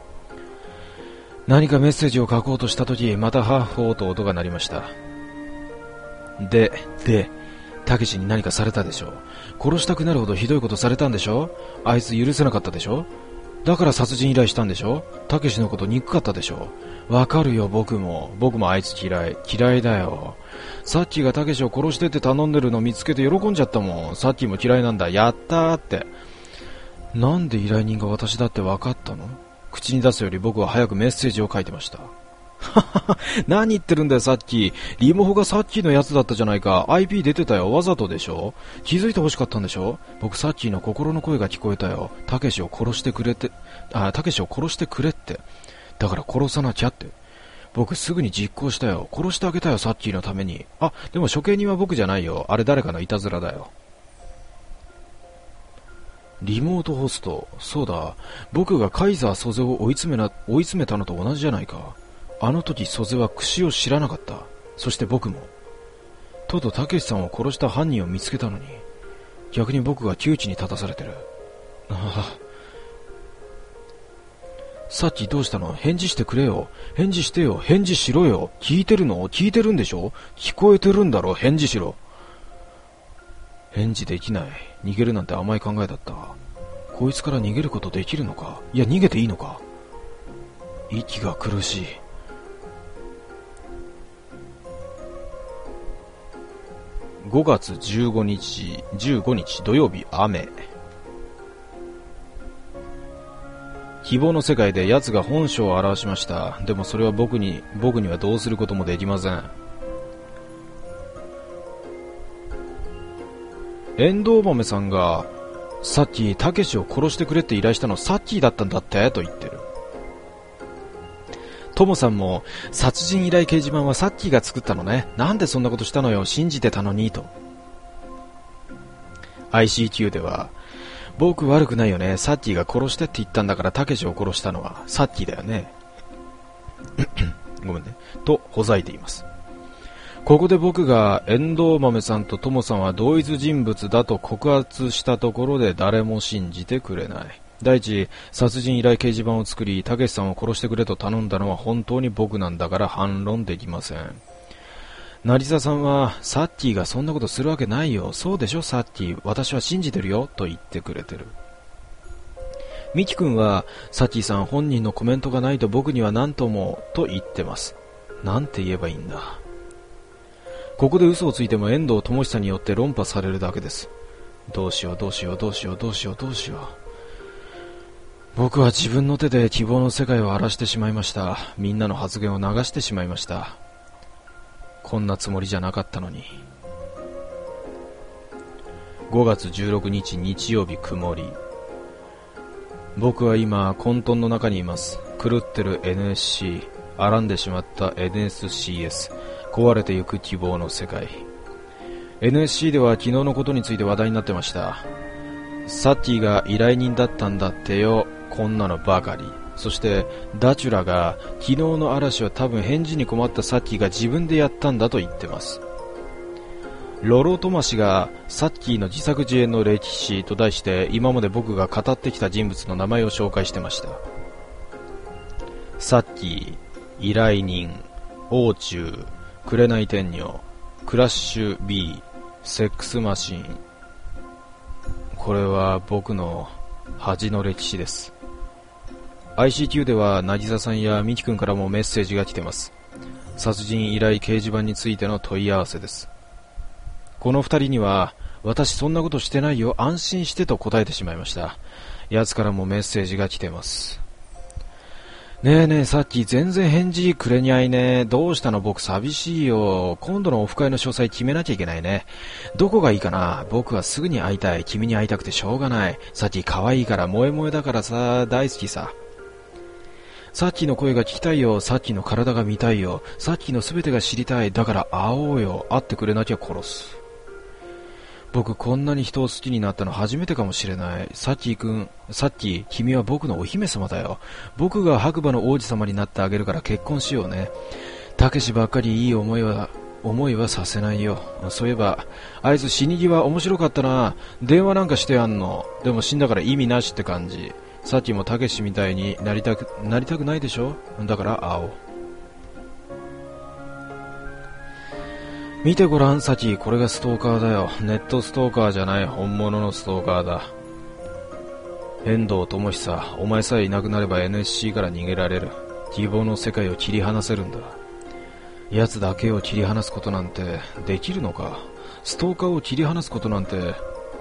何かメッセージを書こうとしたとき、またハッホーと音が鳴りました。で、で、たけしに何かされたでしょ。殺したくなるほどひどいことされたんでしょ。あいつ許せなかったでしょ。だから殺人依頼したんでしょ。たけしのこと憎かったでしょ。わかるよ、僕も。僕もあいつ嫌い。嫌いだよ。さっきがたけしを殺してって頼んでるの見つけて喜んじゃったもん。さっきも嫌いなんだ。やったーって。なんで依頼人が私だってわかったの？口に出すより僕は早くメッセージを書いてました。何言ってるんだよ、さっき。リモホがさっきのやつだったじゃないか。アイピー 出てたよ。わざとでしょ。気づいて欲しかったんでしょ。僕さっきの心の声が聞こえたよ。たけしを殺してくれて、あ、たけしを殺してくれって。だから殺さなきゃって。僕すぐに実行したよ。殺してあげたよ、さっきのために。あ、でも処刑人は僕じゃないよ。あれ誰かのいたずらだよ。リモートホスト。そうだ。僕がカイザーソゼを追い詰めな、追い詰めたのと同じじゃないか。あの時ソゼは櫛を知らなかった。そして僕も。とうとうたけしさんを殺した犯人を見つけたのに、逆に僕が窮地に立たされてる。ああ。さっきどうしたの？返事してくれよ。返事してよ。返事しろよ。聞いてるの？聞いてるんでしょ？聞こえてるんだろ。返事しろ。返事できない。逃げるなんて甘い考えだった。こいつから逃げることできるのか？いや、逃げていいのか？息が苦しい。ごがつじゅうごにち、じゅうごにち土曜日、雨。希望の世界で奴が本性を表しました。でもそれは僕に、僕にはどうすることもできません。遠藤豆さんが、さっきたけしを殺してくれって依頼したのサッキーだったんだってと言ってる。ともさんも、殺人依頼掲示板はサッキーが作ったのね。なんでそんなことしたのよ。信じてたのにと。アイシーキュー では、僕悪くないよね。サッキーが殺してって言ったんだからたけしを殺したのはサッキーだよね。ごめんね。とほざいています。 ここで僕が遠藤豆さんと友さんは同一人物だと告発したところで誰も信じてくれない。第一、殺人依頼掲示板を作り、たけしさんを殺してくれと頼んだのは本当に僕なんだから反論できません。成沢さんは、サッティがそんなことするわけないよ。そうでしょ、サッティ。私は信じてるよ。と言ってくれてる。ミキ君は、サッティさん本人のコメントがないと僕には何とも、と言ってます。なんて言えばいいんだ。ここで嘘をついても遠藤智久によって論破されるだけです。どうしようどうしようどうしようどうしようどうしよう。僕は自分の手で希望の世界を荒らしてしまいました。みんなの発言を流してしまいました。こんなつもりじゃなかったのに。ごがつじゅうろくにち日曜日曇り。僕は今混沌の中にいます。狂ってる エヌエスシー、荒んでしまった エヌエスシーエス、壊れてゆく希望の世界。 エヌエスシー では昨日のことについて話題になってました。サッティが依頼人だったんだってよ、こんなのばかり。そしてダチュラが昨日の嵐は多分返事に困ったサッティが自分でやったんだと言ってます。ロロトマ氏がサッティの自作自演の歴史と題して今まで僕が語ってきた人物の名前を紹介してました。サッティ、依頼人、王中、紅天女、クラッシュ B、セックスマシーン。これは僕の恥の歴史です。アイシーキュー では渚さんやミキ君からもメッセージが来てます。殺人依頼掲示板についての問い合わせです。この二人には私そんなことしてないよ、安心してと答えてしまいました。奴からもメッセージが来てます。ねえねえ、さっき全然返事くれにゃいね。どうしたの、僕寂しいよ。今度のオフ会の詳細決めなきゃいけないね。どこがいいかな。僕はすぐに会いたい。君に会いたくてしょうがない。さっき可愛いから萌え萌えだからさ、大好きさ。さっきの声が聞きたいよ。さっきの体が見たいよ。さっきの全てが知りたい。だから会おうよ。会ってくれなきゃ殺す。僕こんなに人を好きになったの初めてかもしれない。サッキー君、サッキー、君は僕のお姫様だよ。僕が白馬の王子様になってあげるから結婚しようね。たけしばっかりいい思いは、思いはさせないよ。そういえば、あいつ死に際面白かったな。電話なんかしてやんの。でも死んだから意味なしって感じ。サッキーもたけしみたいになりたく、なりたくないでしょ。だから会おう。見てごらん、サキ。これがストーカーだよ。ネットストーカーじゃない、本物のストーカーだ。遠藤智久、お前さえいなくなれば エヌエスシー から逃げられる。希望の世界を切り離せるんだ。奴だけを切り離すことなんてできるのか。ストーカーを切り離すことなんて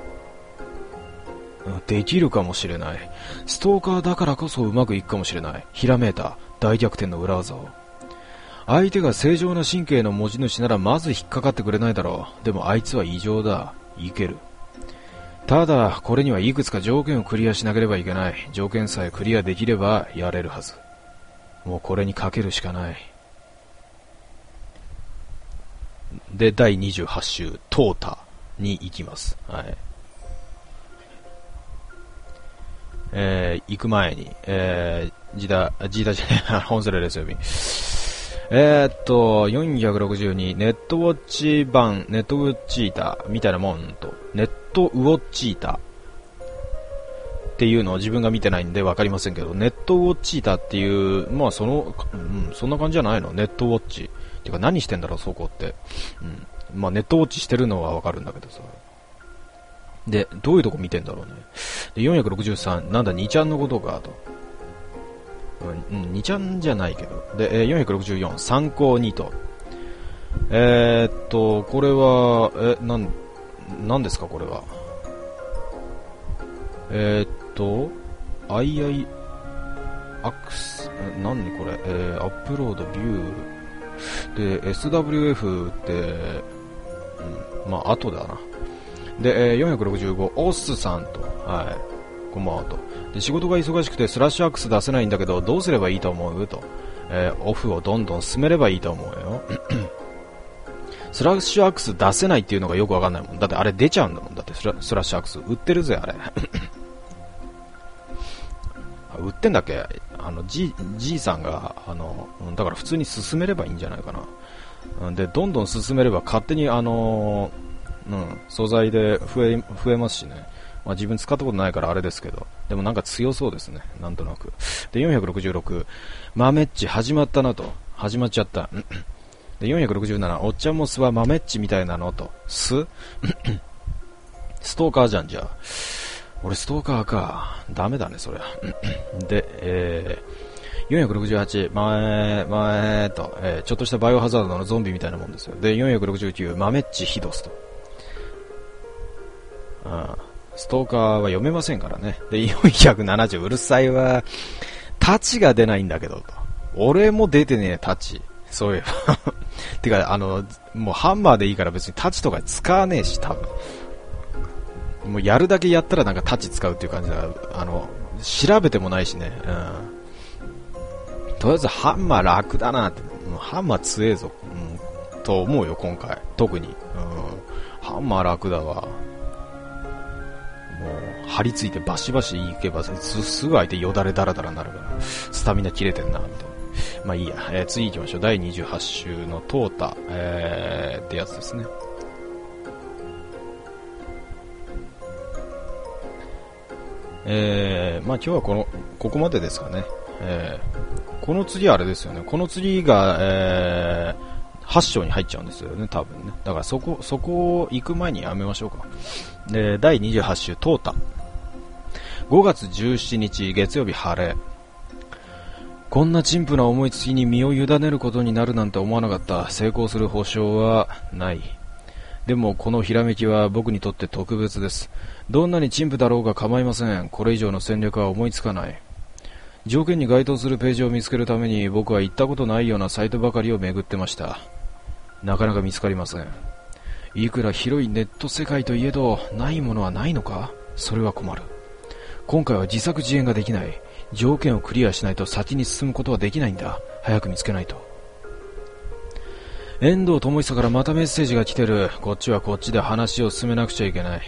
できるかもしれない。ストーカーだからこそうまくいくかもしれない。ひらめいた大逆転の裏技を。相手が正常な神経の持ち主ならまず引っかかってくれないだろう。でもあいつは異常だ。いける。ただこれにはいくつか条件をクリアしなければいけない。条件さえクリアできればやれるはず。もうこれにかけるしかない。でだいにじゅうはち週トータに行きます。はい。えー、行く前に、えー、ジーダ、ジーダじゃない、本セレですよ、えーっと、よんひゃくろくじゅうに、ネットウォッチ版、ネットウォッチータみたいなもんと、ネットウォッチータっていうのを自分が見てないんでわかりませんけど、ネットウォッチータっていう、まあその、うん、そんな感じじゃないの、ネットウォッチ。てか何してんだろう、そこって。うん。まあネットウォッチしてるのはわかるんだけどさ。で、どういうとこ見てんだろうね。で、よんひゃくろくじゅうさん、なんだ、にちゃんのことか、と。うん、にちゃんじゃないけど。で、よんひゃくろくじゅうよん、参考にと。えー、っと、これは、え、なん、なんですか、これは。えー、っと、アイアイ、アクス、何これ、えー、アップロード、ビュー。で、エスダブリューエフ って、うん、まあ、後だな。で、えー、よんひゃくろくじゅうご、オッスさんと、はい、こんばんはと。で、仕事が忙しくてスラッシュアックス出せないんだけど、どうすればいいと思うと。えー、オフをどんどん進めればいいと思うよ。スラッシュアックス出せないっていうのがよくわかんないもん。だってあれ出ちゃうんだもん。だってスラ、スラッシュアックス売ってるぜ、あれ。売ってんだっけあの、G、G さんが、あの、だから普通に進めればいいんじゃないかな。 で、どんどん進めれば勝手にあのー、うん、素材で増え、増えますしね。まあ自分使ったことないからあれですけど、でもなんか強そうですね、なんとなく。で、よんひゃくろくじゅうろく、豆っち始まったなと。始まっちゃった。で、よんひゃくろくじゅうなな、おっちゃんも巣は豆っちみたいなのと。巣ストーカーじゃん、じゃあ。俺ストーカーか。ダメだね、そりゃ。で、えー、よんひゃくろくじゅうはち、前、前と、えー、ちょっとしたバイオハザードのゾンビみたいなもんですよ。で、よんひゃくろくじゅうきゅう、豆っちヒドスと。ああ、ストーカーは読めませんからね。で、よんひゃくななじゅう、うるさいわ。タチが出ないんだけど、と。俺も出てねえ、タチ。そういえば。てか、あの、もうハンマーでいいから別にタチとか使わねえし、多分。もうやるだけやったらなんかタッチ使うっていう感じだ。あの、調べてもないしね。うん。とりあえずハンマー楽だなって。もうハンマー強えぞ。うん。と思うよ、今回。特に。うん。ハンマー楽だわ。もう、張り付いてバシバシ行けば、す、すぐ相手よだれだらだらになるから、スタミナ切れてんな、みたいな。まあいいや。えー、次行きましょう。だいにじゅうはち週のトータ、えー、ってやつですね。えー、まあ今日はこの、ここまでですかね。えー、この次あれですよね。この次が、えー、はち章に入っちゃうんですよね、多分ね。だからそこ、そこを行く前にやめましょうか。で、だいにじゅうはち週、トータ。ごがつじゅうしちにち、月曜日晴れ。こんな陳腐な思いつきに身を委ねることになるなんて思わなかった。成功する保証はない。でもこのひらめきは僕にとって特別です。どんなに陳腐だろうが構いません。これ以上の戦略は思いつかない。条件に該当するページを見つけるために僕は行ったことないようなサイトばかりを巡ってました。なかなか見つかりません。いくら広いネット世界といえど、ないものはないのか？それは困る。今回は自作自演ができない。条件をクリアしないと先に進むことはできないんだ。早く見つけないと。遠藤智久からまたメッセージが来てる。こっちはこっちで話を進めなくちゃいけない。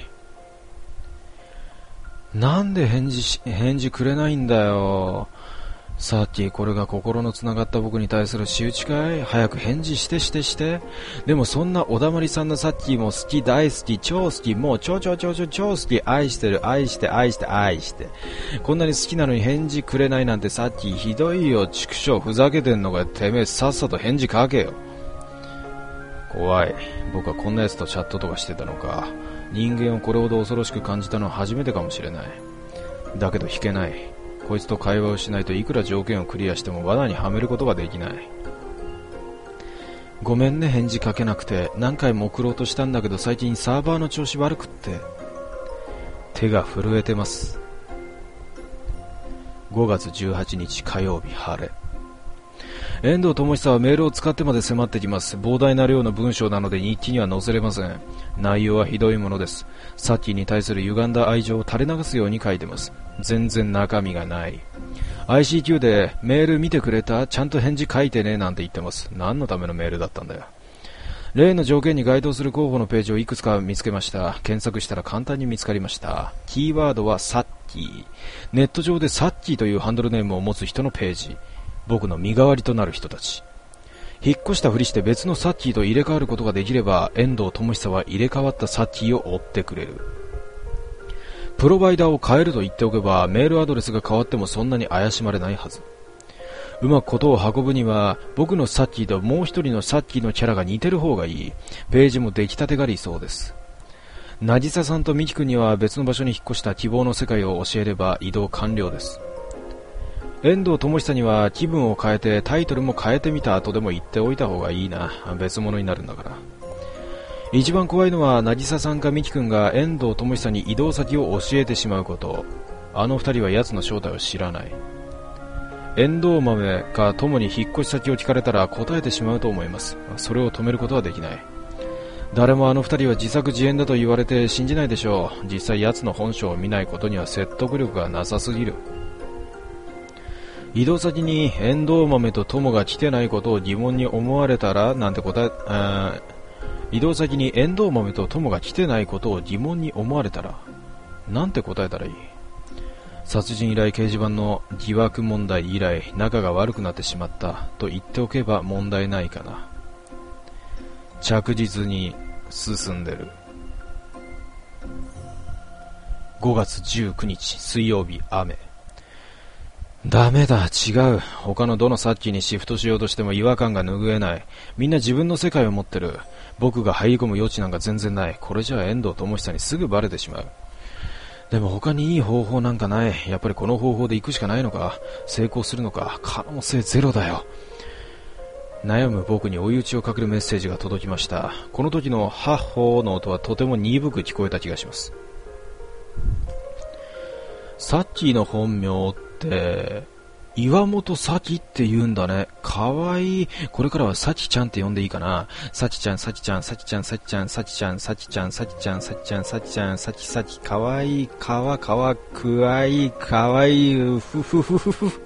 なんで返事し、返事くれないんだよ。さっきこれが心のつながった僕に対する仕打ちかい？早く返事してしてして。でもそんなおだまりさんのさっきも好き大好き超好きもう超超超超超好き愛してる愛して愛して愛して。こんなに好きなのに返事くれないなんてさっきひどいよ畜生ふざけてんのかてめえさっさと返事書けよ。怖い。僕はこんな奴とチャットとかしてたのか。人間をこれほど恐ろしく感じたのは初めてかもしれない。だけど引けない。こいつと会話をしないといくら条件をクリアしても罠にはめることができない。ごめんね返事書けなくて。何回も送ろうとしたんだけど最近サーバーの調子悪くって手が震えてます。ごがつじゅうはちにち火曜日晴れ。遠藤智久はメールを使ってまで迫ってきます。膨大な量の文章なので日記には載せれません。内容はひどいものです。サッキーに対する歪んだ愛情を垂れ流すように書いてます。全然中身がない。アイシーキュー でメール見てくれた？ちゃんと返事書いてねなんて言ってます。何のためのメールだったんだよ。例の条件に該当する候補のページをいくつか見つけました。検索したら簡単に見つかりました。キーワードはサッキー。ネット上でサッキーというハンドルネームを持つ人のページ。僕の身代わりとなる人たち。引っ越したふりして別のサッキーと入れ替わることができれば遠藤智久は入れ替わったサッキーを追ってくれる。プロバイダーを変えると言っておけばメールアドレスが変わってもそんなに怪しまれないはず。うまくことを運ぶには僕のサッキーともう一人のサッキーのキャラが似てる方がいい。ページも出来たてがりそうです。渚さんと美希君には別の場所に引っ越した希望の世界を教えれば移動完了です。遠藤智久には気分を変えてタイトルも変えてみた後でも言っておいた方がいいな。別物になるんだから。一番怖いのは渚さんか美希君が遠藤智久に移動先を教えてしまうこと。あの二人は奴の正体を知らない。遠藤豆か友に引っ越し先を聞かれたら答えてしまうと思います。それを止めることはできない。誰もあの二人は自作自演だと言われて信じないでしょう。実際奴の本性を見ないことには説得力がなさすぎる。移動先に遠藤豆と友が来てないことを疑問に思われたらなんて答え、あ移動先に遠藤豆と友が来てないことを疑問に思われたらなんて答えたらいい。殺人依頼掲示板の疑惑問題以来仲が悪くなってしまったと言っておけば問題ないかな。 着実に進んでる。ごがつじゅうくにち水曜日、雨。ダメだ、違う。他のどのサッチにシフトしようとしても違和感が拭えない。みんな自分の世界を持ってる。僕が入り込む余地なんか全然ない。これじゃあ遠藤智久にすぐバレてしまう。でも他にいい方法なんかない。やっぱりこの方法で行くしかないのか。成功するのか。可能性ゼロだよ。悩む僕に追い打ちをかけるメッセージが届きました。この時のハッホーの音はとても鈍く聞こえた気がします。サッチーの本名って岩本咲って言うんだね。かわいい。これからはサチちゃんって呼んでいいかな。サチちゃん、サチちゃん、サチちゃん、サチちゃん、サチちゃん、サチちゃん、サチちゃん、サチちゃん、サチちゃん、サチサチ、かわいい。かわかわくわいい。かわいい。ふふふふふ。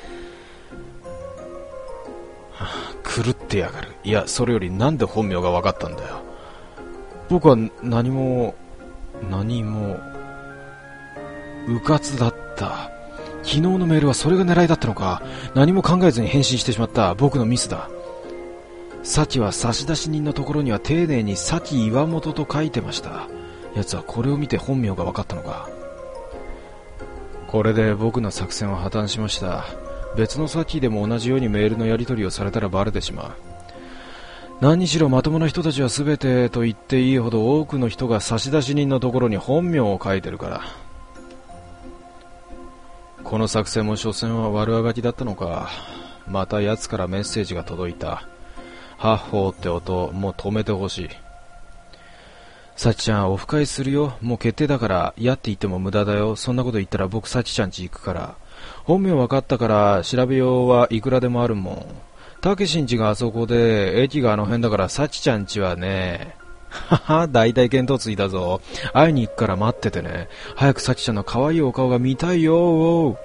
狂ってやがる。いや、それよりなんで本名が分かったんだよ。僕は何も何もうかつだった。昨日のメールはそれが狙いだったのか。何も考えずに返信してしまった。僕のミスだ。サチは差出人のところには丁寧にサチ岩本と書いてました。奴はこれを見て本名が分かったのか。これで僕の作戦は破綻しました。別のサチでも同じようにメールのやり取りをされたらバレてしまう。何にしろまともな人たちは全てと言っていいほど多くの人が差出人のところに本名を書いてるから。この作戦も所詮は悪あがきだったのか。また奴からメッセージが届いた。ハッホーって音、もう止めてほしい。サチちゃん、オフ会するよ。もう決定だから、やって言っても無駄だよ。そんなこと言ったら僕サチちゃん家行くから。本名分かったから調べようはいくらでもあるもん。たけしんちがあそこで、駅があの辺だからサチちゃんちはね。はは、大体見当ついたぞ。会いに行くから待っててね。早くサチちゃんの可愛いお顔が見たいよ。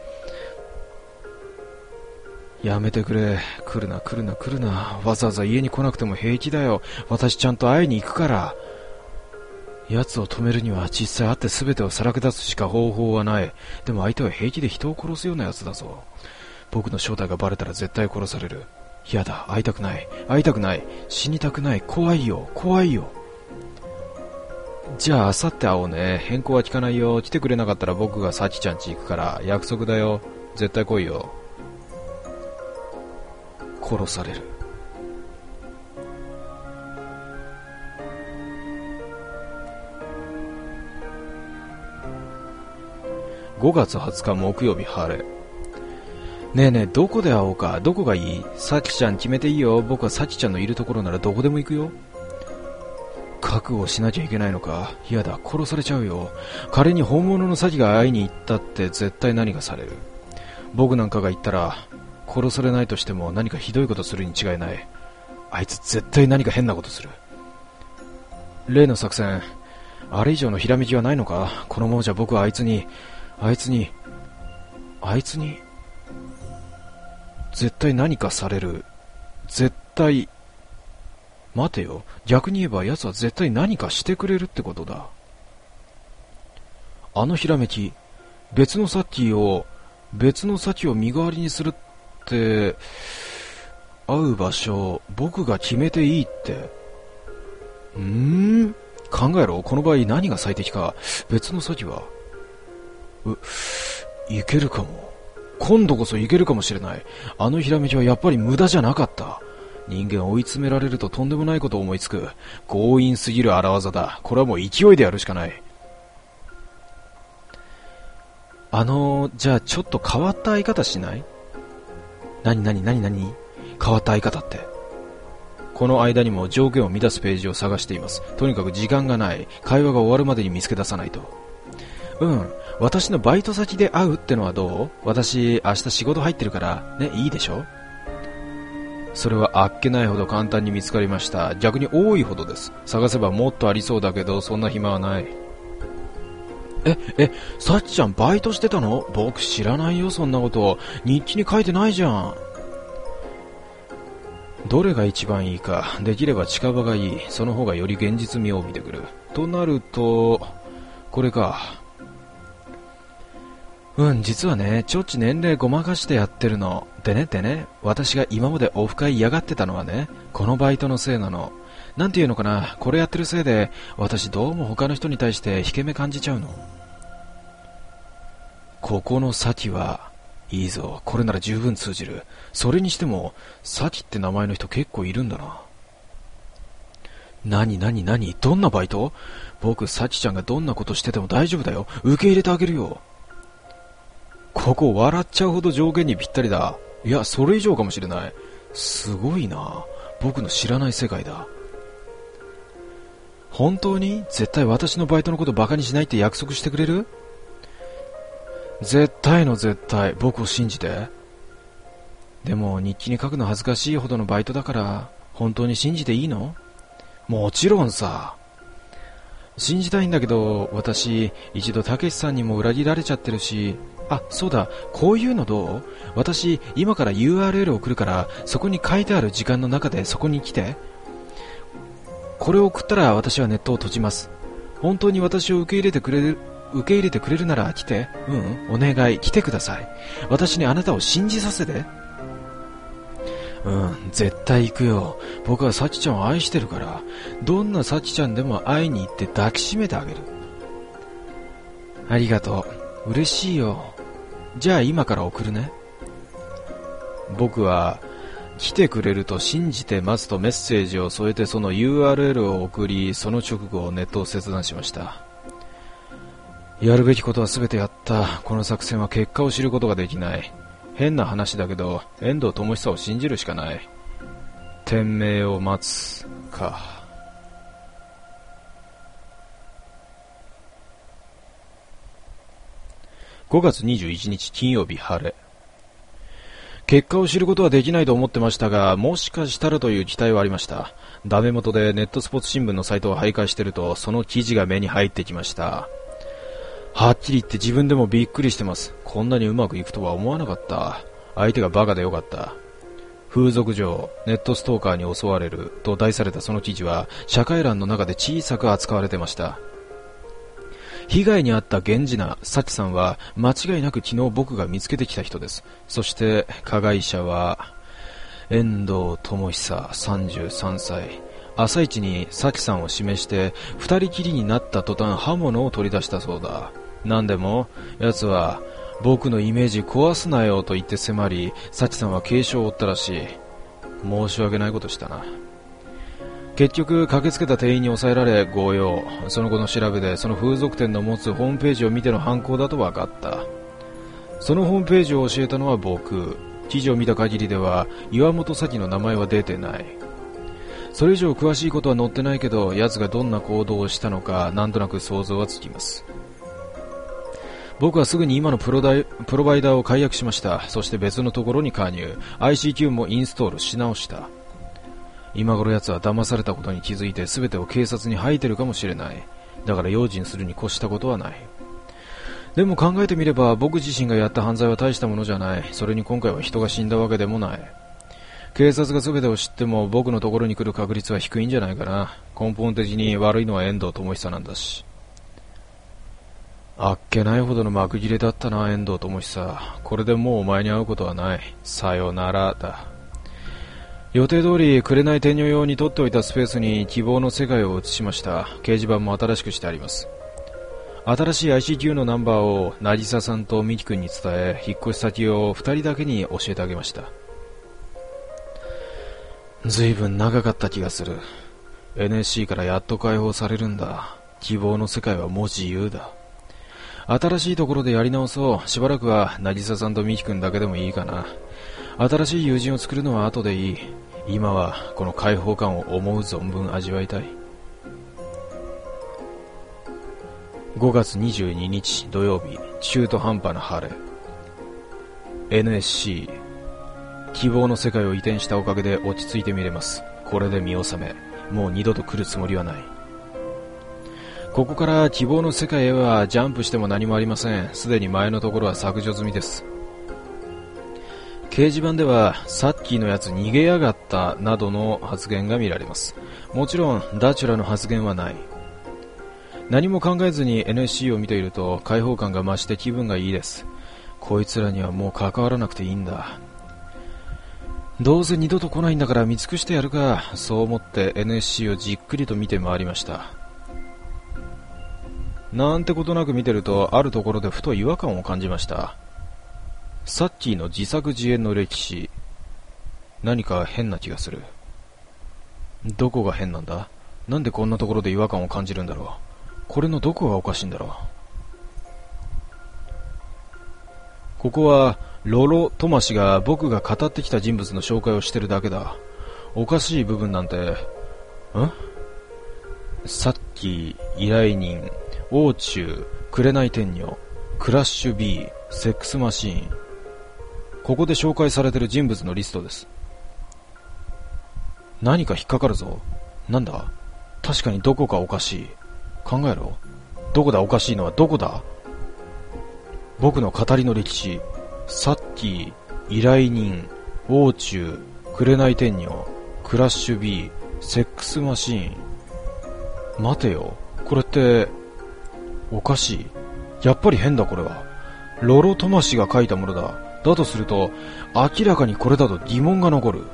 やめてくれ。来るな来るな来るな。わざわざ家に来なくても平気だよ。私ちゃんと会いに行くから。奴を止めるには実際会って全てをさらけ出すしか方法はない。でも相手は平気で人を殺すような奴だぞ。僕の正体がバレたら絶対殺される。嫌だ、会いたくない、会いたくない、死にたくない、怖いよ、怖いよ。じゃあ明後日会おうね。変更は聞かないよ。来てくれなかったら僕がサチちゃん家行くから約束だよ。絶対来いよ。殺される。ごがつはつか木曜日、晴れ。ねえねえ、どこで会おうか。どこがいい？サチちゃん決めていいよ。僕はサチちゃんのいるところならどこでも行くよ。覚悟しなきゃいけないのか。嫌だ、殺されちゃうよ。仮に本物のサチが会いに行ったって絶対何かされる。僕なんかが言ったら殺されないとしても何かひどいことするに違いない。あいつ絶対何か変なことする。例の作戦、あれ以上のひらめきはないのか。このままじゃ僕はあいつにあいつにあいつに絶対何かされる。絶対。待てよ。逆に言えば奴は絶対何かしてくれるってことだ。あのひらめき、別のサチを別のサチを身代わりにするって、会う場所僕が決めていいって。うーん、考えろ。この場合何が最適か。別のサチは、う、いけるかも。今度こそいけるかもしれない。あのひらめきはやっぱり無駄じゃなかった。人間追い詰められるととんでもないことを思いつく。強引すぎる荒技だ。これはもう勢いでやるしかない。あのー、じゃあちょっと変わった相方しない？なになになになに？変わった相方って。この間にも条件を満たすページを探しています。とにかく時間がない。会話が終わるまでに見つけ出さないと。うん、私のバイト先で会うってのはどう？私明日仕事入ってるからね。いいでしょ？それはあっけないほど簡単に見つかりました。逆に多いほどです。探せばもっとありそうだけどそんな暇はない。え、え、さっちゃんバイトしてたの？僕知らないよ、そんなこと。日記に書いてないじゃん。どれが一番いいか。できれば近場がいい。その方がより現実味を帯びてくる。となるとこれか。うん、実はね、ちょっち年齢ごまかしてやってるの。でね、でね、私が今までオフ会嫌がってたのはね、このバイトのせいなの。 なんていうのかな、これやってるせいで私どうも他の人に対して引け目感じちゃうの。ここのサキはいいぞ。これなら十分通じる。それにしてもサキって名前の人結構いるんだな。なになになに、どんなバイト？僕サキちゃんがどんなことしてても大丈夫だよ。受け入れてあげるよ。ここ笑っちゃうほど条件にぴったりだ。いや、それ以上かもしれない。すごいな。僕の知らない世界だ。本当に絶対私のバイトのことバカにしないって約束してくれる？絶対の絶対、僕を信じて。でも日記に書くの恥ずかしいほどのバイトだから本当に信じていいの？もちろんさ。信じたいんだけど、私一度たけしさんにも裏切られちゃってるし。あ、そうだ、こういうのどう？私今から ユーアールエル 送るから、そこに書いてある時間の中でそこに来て。これを送ったら私はネットを閉じます。本当に私を受け入れてくれる受け入れてくれるなら来て。うん、お願い、来てください。私にあなたを信じさせて。うん、絶対行くよ。僕はサチちゃんを愛してるから。どんなサチちゃんでも会いに行って抱きしめてあげる。ありがとう。嬉しいよ。じゃあ今から送るね。僕は来てくれると信じて待つとメッセージを添えて、その ユーアールエル を送り、その直後ネットを切断しました。やるべきことは全てやった。この作戦は結果を知ることができない。変な話だけど遠藤智久を信じるしかない。天命を待つか。ごがつにじゅういちにち金曜日、晴れ。結果を知ることはできないと思ってましたが、もしかしたらという期待はありました。ダメ元でネットスポーツ新聞のサイトを徘徊していると、その記事が目に入ってきました。はっきり言って自分でもびっくりしてます。こんなにうまくいくとは思わなかった。相手がバカでよかった。風俗嬢、ネットストーカーに襲われると題されたその記事は社会欄の中で小さく扱われてました。被害に遭った源氏名サキさんは間違いなく昨日僕が見つけてきた人です。そして加害者は遠藤智久さんじゅうさんさい。朝一にサキさんを示して二人きりになった途端刃物を取り出したそうだ。なんでも奴は僕のイメージ壊すなよと言って迫り、サキさんは軽傷を負ったらしい。申し訳ないことしたな。結局駆けつけた店員に抑えられ強要。その後の調べでその風俗店の持つホームページを見ての犯行だと分かった。そのホームページを教えたのは僕。記事を見た限りでは岩本咲の名前は出てない。それ以上詳しいことは載ってないけど、奴がどんな行動をしたのかなんとなく想像はつきます。僕はすぐに今のプロダイ、プロバイダーを解約しました。そして別のところに加入。アイシーキュー もインストールし直した。今頃奴は騙されたことに気づいて全てを警察に吐いてるかもしれない。だから用心するに越したことはない。でも考えてみれば僕自身がやった犯罪は大したものじゃない。それに今回は人が死んだわけでもない。警察が全てを知っても僕のところに来る確率は低いんじゃないかな。根本的に悪いのは遠藤智久なんだし。あっけないほどの幕切れだったな、遠藤智久。これでもうお前に会うことはない。さよならだ。予定通り紅天女用に取っておいたスペースに希望の世界を移しました。掲示板も新しくしてあります。新しい アイシーキュー のナンバーを渚さんと美希君に伝え、引っ越し先を二人だけに教えてあげました。ずいぶん長かった気がする。 エヌエスシー からやっと解放されるんだ。希望の世界はもう自由だ。新しいところでやり直そう。しばらくは渚さんと美希君だけでもいいかな。新しい友人を作るのは後でいい。今はこの解放感を思う存分味わいたい。ごがつにじゅうににち土曜日、中途半端な晴れ。 エヌエスシー 希望の世界を移転したおかげで落ち着いて見れます。これで見納め。もう二度と来るつもりはない。ここから希望の世界へはジャンプしても何もありません。すでに前のところは削除済みです。掲示板ではさっきのやつ逃げやがったなどの発言が見られます。もちろんダチュラの発言はない。何も考えずに エヌエスシー を見ていると開放感が増して気分がいいです。こいつらにはもう関わらなくていいんだ。 どうせ二度と来ないんだから見尽くしてやるか。そう思って エヌエスシー をじっくりと見て回りました。なんてことなく見てると、あるところでふと違和感を感じました。サッキーの自作自演の歴史、何か変な気がする。どこが変なんだ？なんでこんなところで違和感を感じるんだろう。これのどこがおかしいんだろう。ここはロロ・トマシが僕が語ってきた人物の紹介をしてるだけだ。おかしい部分なんて、ん？サッキー、依頼人、王中、紅天女、クラッシュ B、セックスマシーン。ここで紹介されてる人物のリストです。何か引っかかるぞ。なんだ？確かにどこかおかしい。考えろ。どこだ？おかしいのはどこだ？僕の語りの歴史、サッキー、依頼人、王中、紅天女、クラッシュ B、セックスマシーン。待てよ、これっておかしい。やっぱり変だ。これはロロ・トマシが書いたものだ。だとすると明らかにこれだと疑問が残る。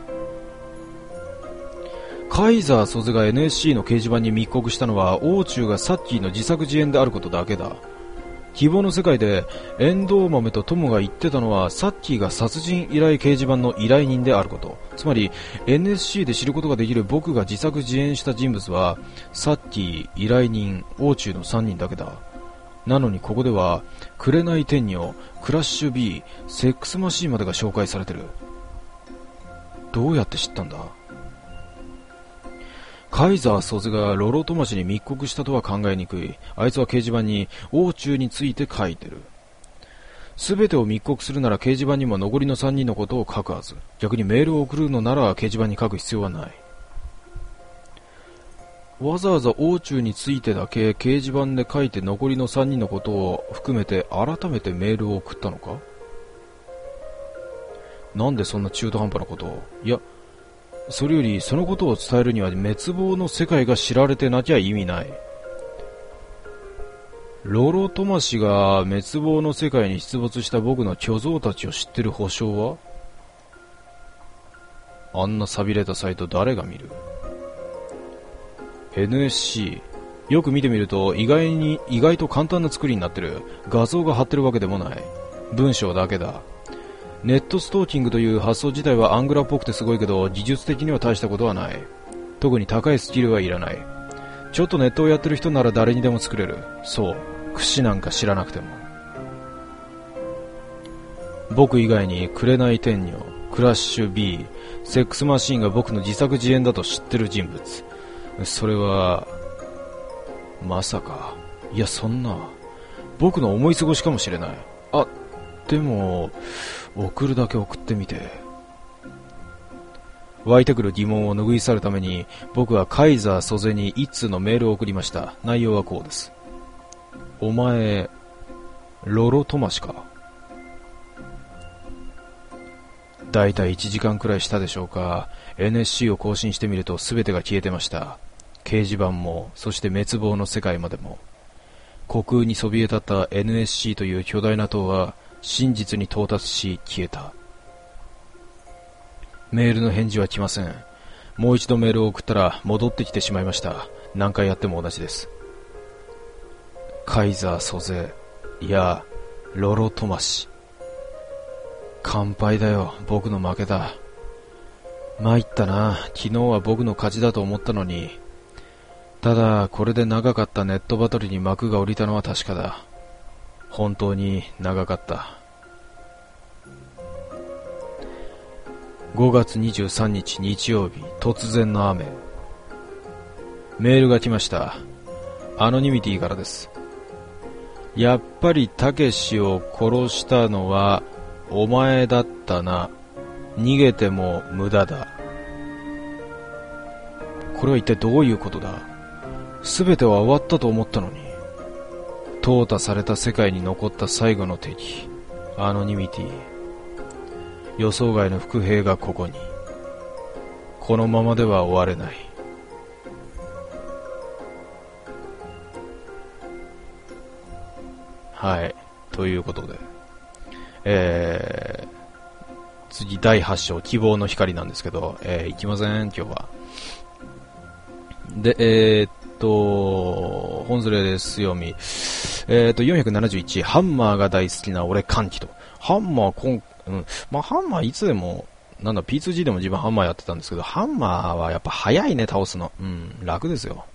カイザー・ソゼが エヌエスシー の掲示板に密告したのは王中がサッキーの自作自演であることだけだ。希望の世界でエンドウ豆と友が言ってたのはサッキーが殺人依頼掲示板の依頼人であること。つまり エヌエスシー で知ることができる僕が自作自演した人物はサッキー、依頼人、王中のさんにんだけだ。なのにここでは紅天女、クラッシュ B、セックスマシーンまでが紹介されてる。どうやって知ったんだ？カイザー・ソゼがロロ・トマシに密告したとは考えにくい。あいつは掲示板に王中について書いてる。すべてを密告するなら掲示板にも残りのさんにんのことを書くはず。逆にメールを送るのなら掲示板に書く必要はない。わざわざ王中についてだけ掲示板で書いて残りのさんにんのことを含めて改めてメールを送ったのか？なんでそんな中途半端なことを？いや、それよりそのことを伝えるには滅亡の世界が知られてなきゃ意味ない。ロロ・トマシが滅亡の世界に出没した僕の巨像たちを知ってる保証は？あんな寂れたサイト誰が見る？ エヌエスシー よく見てみると意外に意外と簡単な作りになってる。画像が貼ってるわけでもない。文章だけだ。ネットストーキングという発想自体はアングラっぽくてすごいけど技術的には大したことはない。特に高いスキルはいらない。ちょっとネットをやってる人なら誰にでも作れる。そう、櫛なんか知らなくても。僕以外に紅天女、クラッシュ B、セックスマシーンが僕の自作自演だと知ってる人物。それはまさか、いやそんな、僕の思い過ごしかもしれない。あ、でも送るだけ送ってみて。湧いてくる疑問を拭い去るために僕はカイザー・ソゼに一通のメールを送りました。内容はこうです。お前ロロ・トマシか？だいたいいちじかんくらいしたでしょうか。 エヌエスシー を更新してみると全てが消えてました。掲示板も、そして滅亡の世界までも。虚空にそびえ立った エヌエスシー という巨大な塔は真実に到達し消えた。メールの返事は来ません。もう一度メールを送ったら戻ってきてしまいました。何回やっても同じです。カイザー・ソゼ、いやロロ・トマシ。乾杯だよ、僕の負けだ。参ったな。昨日は僕の勝ちだと思ったのに。ただこれで長かったネットバトルに幕が下りたのは確かだ。本当に長かった。ごがつにじゅうさんにち日曜日、突然の雨。メールが来ました。アノニミティからです。やっぱりたけしを殺したのはお前だったな。逃げても無駄だ。これは一体どういうことだ？すべては終わったと思ったのに。淘汰された世界に残った最後の敵、アノニミティ。予想外の伏兵がここに。このままでは終われない。はい、ということで、えー、 次だいはち章希望の光なんですけど、えー、行きません今日は。で、えー、っと本スレです読み、えー、っとよんひゃくななじゅういちハンマーが大好きな俺歓喜と。ハンマーこん、うん、まあハンマーいつでもなんだ ピーツージー でも自分ハンマーやってたんですけど、ハンマーはやっぱ早いね倒すの。うん、楽ですよ。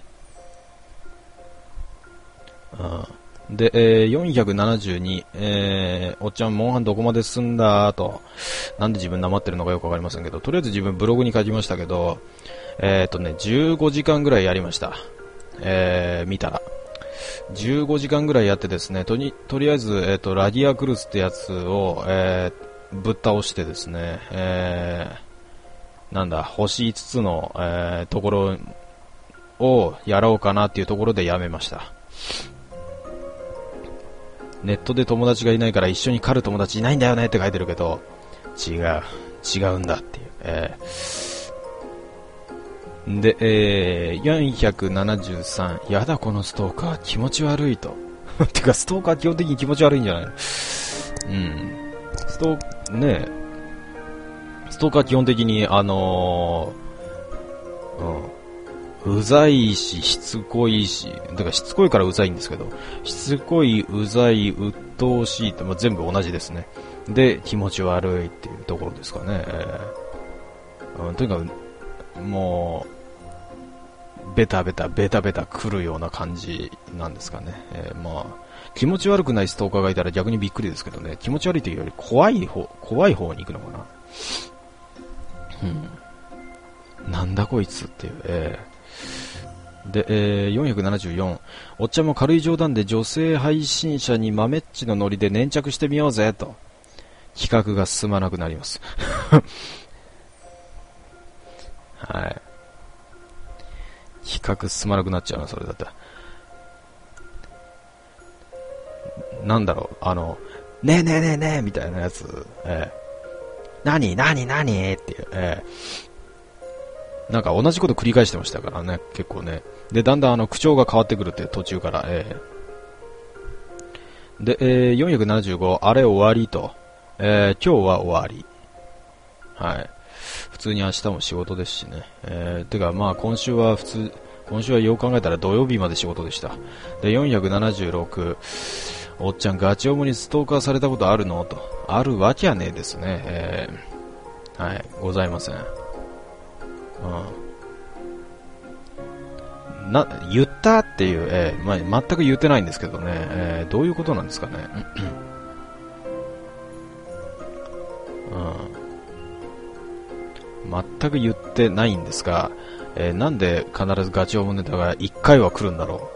うん、で、えー、よんひゃくななじゅうに、えー、おっちゃんモンハンどこまで進んだと。なんで自分なまってるのかよくわかりませんけど、とりあえず自分ブログに書きましたけど、えー、っとねじゅうごじかんぐらいやりました。えー、見たらじゅうごじかんぐらいやってですね、とにとりあえず、えー、っとラディアクルスってやつを、えー、ぶっ倒してですね、えー、なんだ星いつつの、えー、ところをやろうかなっていうところでやめました。ネットで友達がいないから一緒に狩る友達いないんだよねって書いてるけど、違う違うんだっていう、えー、で、えー、よんひゃくななじゅうさんやだこのストーカー気持ち悪いとてかストーカー基本的に気持ち悪いんじゃない？うんストーねストーカー基本的にあのー、うんうざいし、しつこいし、だからしつこいからうざいんですけど、しつこい、うざい、鬱陶しいって、まあ、全部同じですね。で、気持ち悪いっていうところですかね。えーうん、とにかく、もう、ベタベタ、ベタベタ来るような感じなんですかね。えー、まあ、気持ち悪くないストーカーがいたら逆にびっくりですけどね、気持ち悪いというより怖い方、怖い方に行くのかな。うん。なんだこいつっていう、えーで、えー、よんひゃくななじゅうよんおっちゃんも軽い冗談で女性配信者に豆っちのノリで粘着してみようぜと。企画が進まなくなりますはい企画進まなくなっちゃうなそれだってなんだろうあのねえねえねえねえみたいなやつ、えー、何何何っていう、えーなんか同じこと繰り返してましたからね、結構ね。で、だんだんあの口調が変わってくるって途中から、えー、で、えー、よんひゃくななじゅうごあれ終わりと、えー、今日は終わり。はい。普通に明日も仕事ですしね。えー、てかまあ今週は普通、今週はよう考えたら土曜日まで仕事でした。で、よんひゃくななじゅうろくおっちゃんガチオムにストーカーされたことあるのと。あるわけはねえですね。えー、はい、ございません。うん、な言ったっていう、えーまあ、全く言ってないんですけどね、えー、どういうことなんですかね、うん、全く言ってないんですが、えー、なんで必ずガチオムネタがいっかいは来るんだろ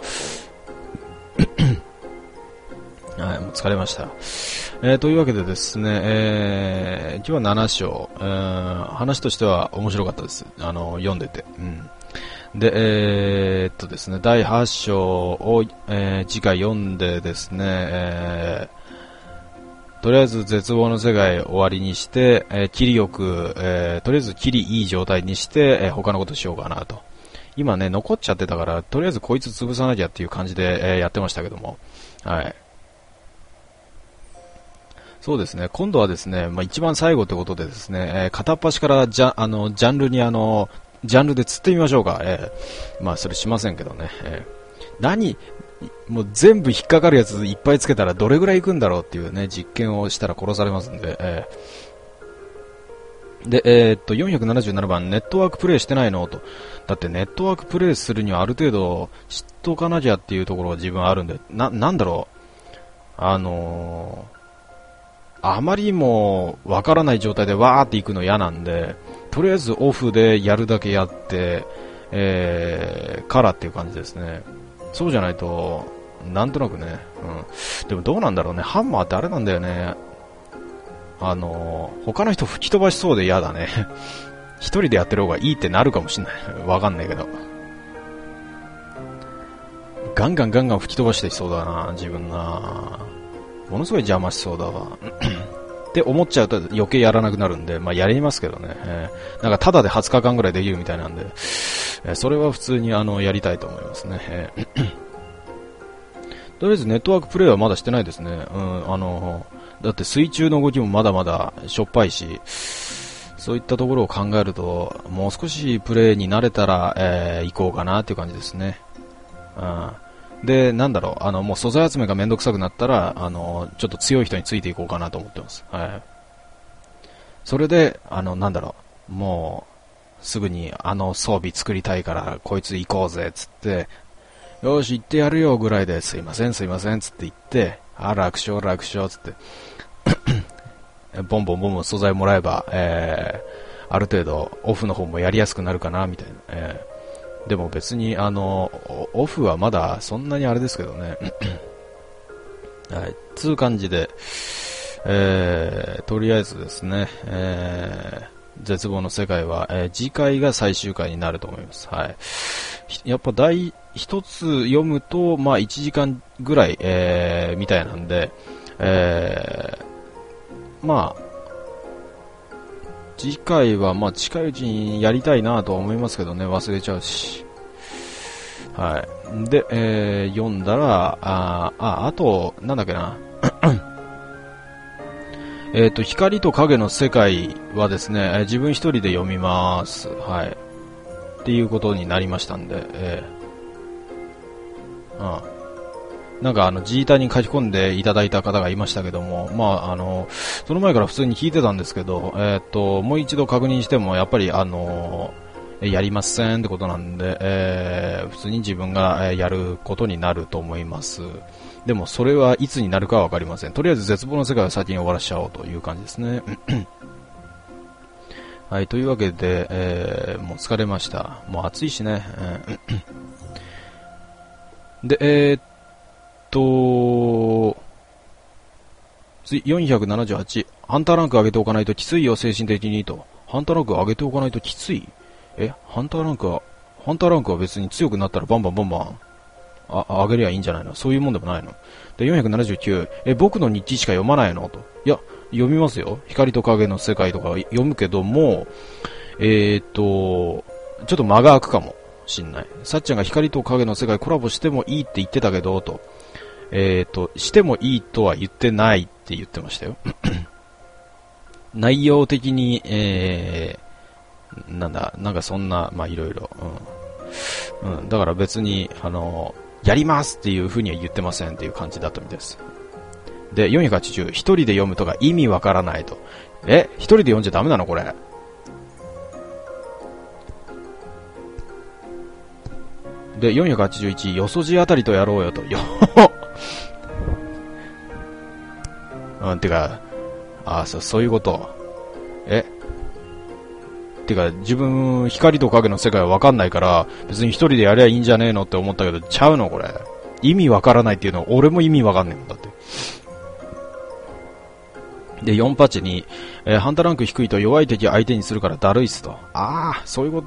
うはい、もう疲れました、えー、というわけでですね、えー、今日はなな章、えー、話としては面白かったです。あの読んでて、うん、で、えー、っとですね、だいはち章を、えー、次回読んでですね、えー、とりあえず絶望の世界終わりにして、えー、切りよく、えー、とりあえず切りいい状態にして、えー、他のことしようかなと。今ね残っちゃってたから、とりあえずこいつ潰さなきゃっていう感じで、えー、やってましたけども、はい。そうですね。今度はですね、まあ、一番最後ということでですね、えー、片っ端からジャあのジャンルにあのジャンルで釣ってみましょうか。えー、まあそれしませんけどね。えー、何もう全部引っかかるやついっぱいつけたらどれぐらいいくんだろうっていうね実験をしたら殺されますんで。えー、で、えー、っとよんひゃくななじゅうななばんネットワークプレイしてないのと。だってネットワークプレイするにはある程度知っておかなきゃっていうところが自分あるんで、ななんだろうあのー。あまりもわからない状態でわーっていくの嫌なんで、とりあえずオフでやるだけやって、えー、からっていう感じですね。そうじゃないとなんとなくね、うん、でもどうなんだろうね、ハンマーってあれなんだよね、あのー、他の人吹き飛ばしそうで嫌だね一人でやってる方がいいってなるかもしんないわかんないけど、ガンガンガンガン吹き飛ばしてきそうだな自分な、ものすごい邪魔しそうだわって思っちゃうと余計やらなくなるんで、まあやりますけどね、えー、なんかタダではつかかんぐらいできるみたいなんで、えー、それは普通にあのやりたいと思いますね、えー、とりあえずネットワークプレイはまだしてないですね、うん、あのだって水中の動きもまだまだしょっぱいし、そういったところを考えると、もう少しプレーに慣れたら、えー、行こうかなっていう感じですね。うん。で、なんだろう、あの、もう素材集めがめんどくさくなったら、あの、ちょっと強い人についていこうかなと思ってます。はい。それで、あの、なんだろう、もう、すぐにあの装備作りたいから、こいつ行こうぜ、つって、よーし、行ってやるよ、ぐらいで、すいません、すいません、つって言って、あ、楽勝、楽勝、つって、ボンボンボンボン素材もらえば、えー、ある程度、オフの方もやりやすくなるかな、みたいな。えー、でも別に、あの、オフはまだそんなにあれですけどね。はい、つう感じで、えー、とりあえずですね、えー、絶望の世界は、えー、次回が最終回になると思います。はい。やっぱ第一つ読むと、まあいちじかんぐらい、えー、みたいなんで、えー、まあ、次回はまあ近いうちにやりたいなとは思いますけどね、忘れちゃうし。はい。で、えー、読んだら、あ、あ、あと、なんだっけな。えっと、光と影の世界はですね、えー、自分一人で読みます。はい。っていうことになりましたんで、えー、うん。なんかあの、ジータに書き込んでいただいた方がいましたけども、まああの、その前から普通に聞いてたんですけど、えっと、もう一度確認しても、やっぱりあの、やりませんってことなんで、えー、普通に自分がやることになると思います。でもそれはいつになるかはわかりません。とりあえず絶望の世界を先に終わらしちゃおうという感じですね。はい、というわけで、えー、もう疲れました。もう暑いしね。で、えー、っと、よんひゃくななじゅうはち、ハンターランク上げておかないときついよ、精神的にと。ハンターランク上げておかないときつい？え、ハンターランクは、ハンターランクは別に強くなったらバンバンバンバン、あ、上げりゃいいんじゃないの？そういうもんでもないの？で、よんひゃくななじゅうきゅう、え、僕の日記しか読まないのと。いや、読みますよ。光と影の世界とか読むけども、えーっと、ちょっと間が空くかもしんない。さっちゃんが光と影の世界コラボしてもいいって言ってたけど、と。えーっと、してもいいとは言ってないって言ってましたよ。内容的に、えー、なんだ、なんかそんな、まあいろいろ、うん。うん、だから別に、あの、やりますっていう風には言ってませんっていう感じだったみたいです。で、よんひゃくはちじゅう、一人で読むとか意味わからないと。え、一人で読んじゃダメなのこれ。で、よんひゃくはちじゅういち、よそじあたりとやろうよと。ようん、てか、ああ、そう、そういうこと。えてか、自分、光と影の世界はわかんないから、別に一人でやりゃいいんじゃねえのって思ったけど、ちゃうのこれ。意味わからないっていうのは、俺も意味わかんねえもんだって。で、よんはちに、えー、ハンターランク低いと弱い敵相手にするからだるいっすと。ああ、そういうこと。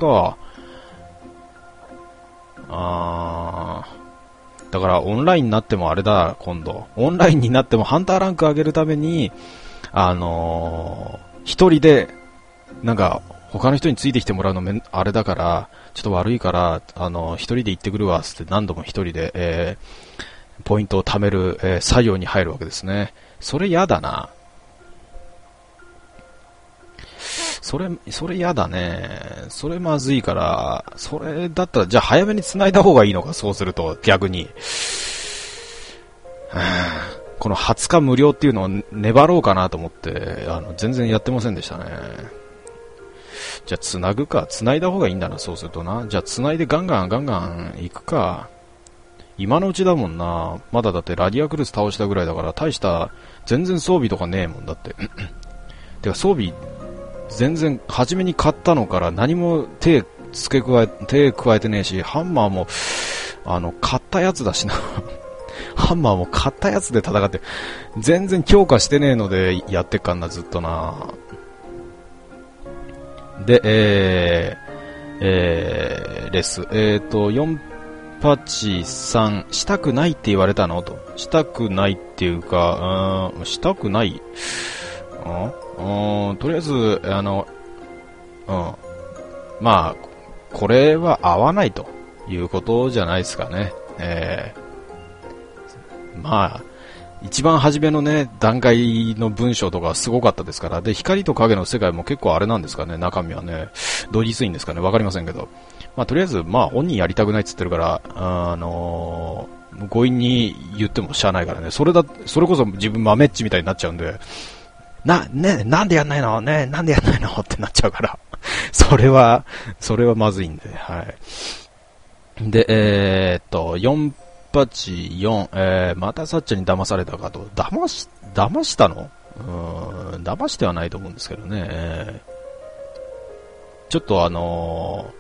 あー。だから、オンラインになってもあれだ、今度。オンラインになってもハンターランク上げるために、あのー、一人で、なんか、他の人についてきてもらうのめあれだから、ちょっと悪いから、あのー、一人で行ってくるわ、つって何度も一人で、えー、ポイントを貯める、えー、作業に入るわけですね。それ嫌だな。それ、それ嫌だね。それまずいから、それだったら、じゃあ早めに繋いだ方がいいのか、そうすると、逆に。はあ、このはつか無料っていうのを粘ろうかなと思って、あの、全然やってませんでしたね。じゃあ繋ぐか。繋いだ方がいいんだな、そうするとな。じゃあ繋いでガンガンガンガン行くか。今のうちだもんな。まだだってラディアクルス倒したぐらいだから、大した、全然装備とかねえもんだって。てか装備、全然初めに買ったのから何も手付け加え手加えてねえし、ハンマーもあの買ったやつだしなハンマーも買ったやつで戦って全然強化してねえのでやってっかんな、ずっとな。で、えー、えー、レスえーとよんはちさん、したくないって言われたのと。したくないっていうか、うーん、したくない、うん、とりあえず、あの、うん。まあ、これは合わないということじゃないですかね。えー、まあ、 一番初めのね、段階の文章とかすごかったですから、で、光と影の世界も結構あれなんですかね、中身はね、どぎついんですかね、わかりませんけど。まあ、とりあえず、まあ、本人やりたくないって言ってるから、あのー、強引に言ってもしゃあないからね、それだ、それこそ自分豆っちみたいになっちゃうんで、な、ね、なんでやんないのね、なんでやんないのってなっちゃうから、それは、それはまずいんで、はい。で、えー、っと、よんはちよん、えー、またサッチャに騙されたかと。騙し、騙したの？うーん、騙してはないと思うんですけどね。えー、ちょっとあの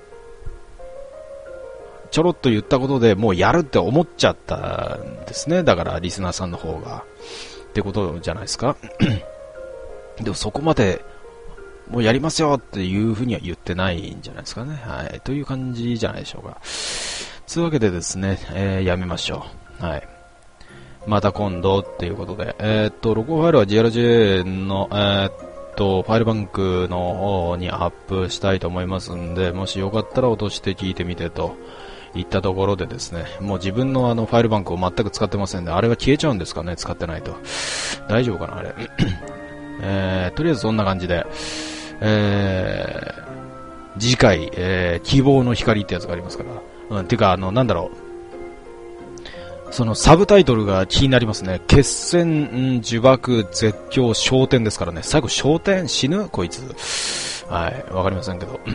ー、ちょろっと言ったことでもうやるって思っちゃったんですね。だからリスナーさんの方が。ってことじゃないですか。でもそこまで、もうやりますよっていうふうには言ってないんじゃないですかね。はい。という感じじゃないでしょうか。というわけでですね、えー、やめましょう。はい。また今度っていうことで、えー、っと、録音ファイルは ジェーアールジェー の、えー、っと、ファイルバンクの方にアップしたいと思いますんで、もしよかったら落として聞いてみてといったところでですね、もう自分のあのファイルバンクを全く使ってませんで、あれは消えちゃうんですかね、使ってないと。大丈夫かな、あれ。えー、とりあえずそんな感じで、えー、次回、えー、希望の光ってやつがありますから、うん、てか、あの、なんだろう、そのサブタイトルが気になりますね。決戦、呪縛、絶叫、昇天ですからね。最後、昇天死ぬこいつ。はい、わかりませんけど。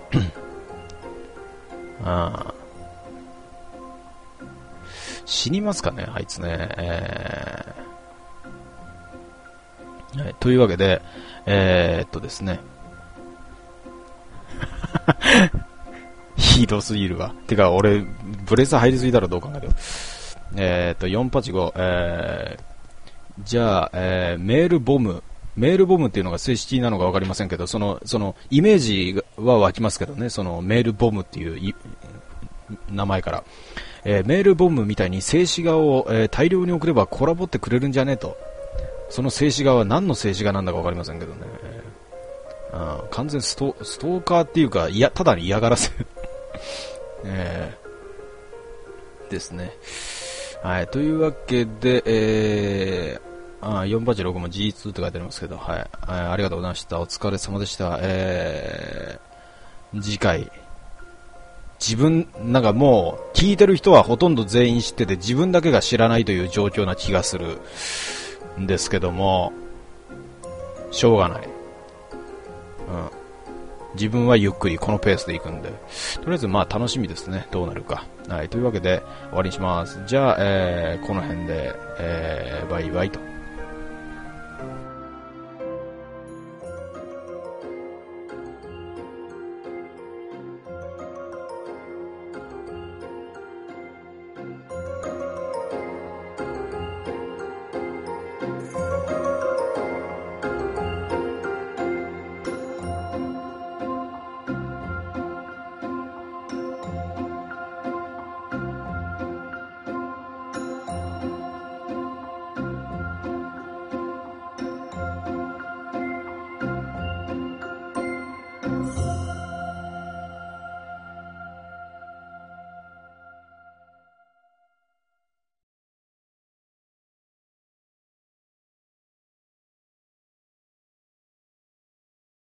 あ死にますかね、あいつね。えーはい、というわけで、えー、っとですね。ひどすぎるわ。てか、俺、ブレザー入りすぎだろ、どう考えても。えー、っと、よんはちご、えー、じゃあ、えー、メールボム。メールボムっていうのが正式なのかわかりませんけど、その、その、イメージは湧きますけどね、その、メールボムっていう名前から。えー、メールボムみたいに静止画を、えー、大量に送ればコラボってくれるんじゃねと。その静止画は何の静止画なんだかわかりませんけどね。うん、完全スト、ストーカーっていうか、いや、ただに嫌がらせ、えー、ですね。はい、というわけで、えー、あ、よんはちろくも ジーツー って書いてありますけど、はい、ありがとうございました。お疲れ様でした。えー、次回、自分、なんかもう、聞いてる人はほとんど全員知ってて、自分だけが知らないという状況な気がするんですけども、しょうがない。うん、自分はゆっくりこのペースで行くんで、とりあえずまあ楽しみですね、どうなるか。はい、というわけで終わりにします。じゃあ、えー、この辺で、えー、バイバイと。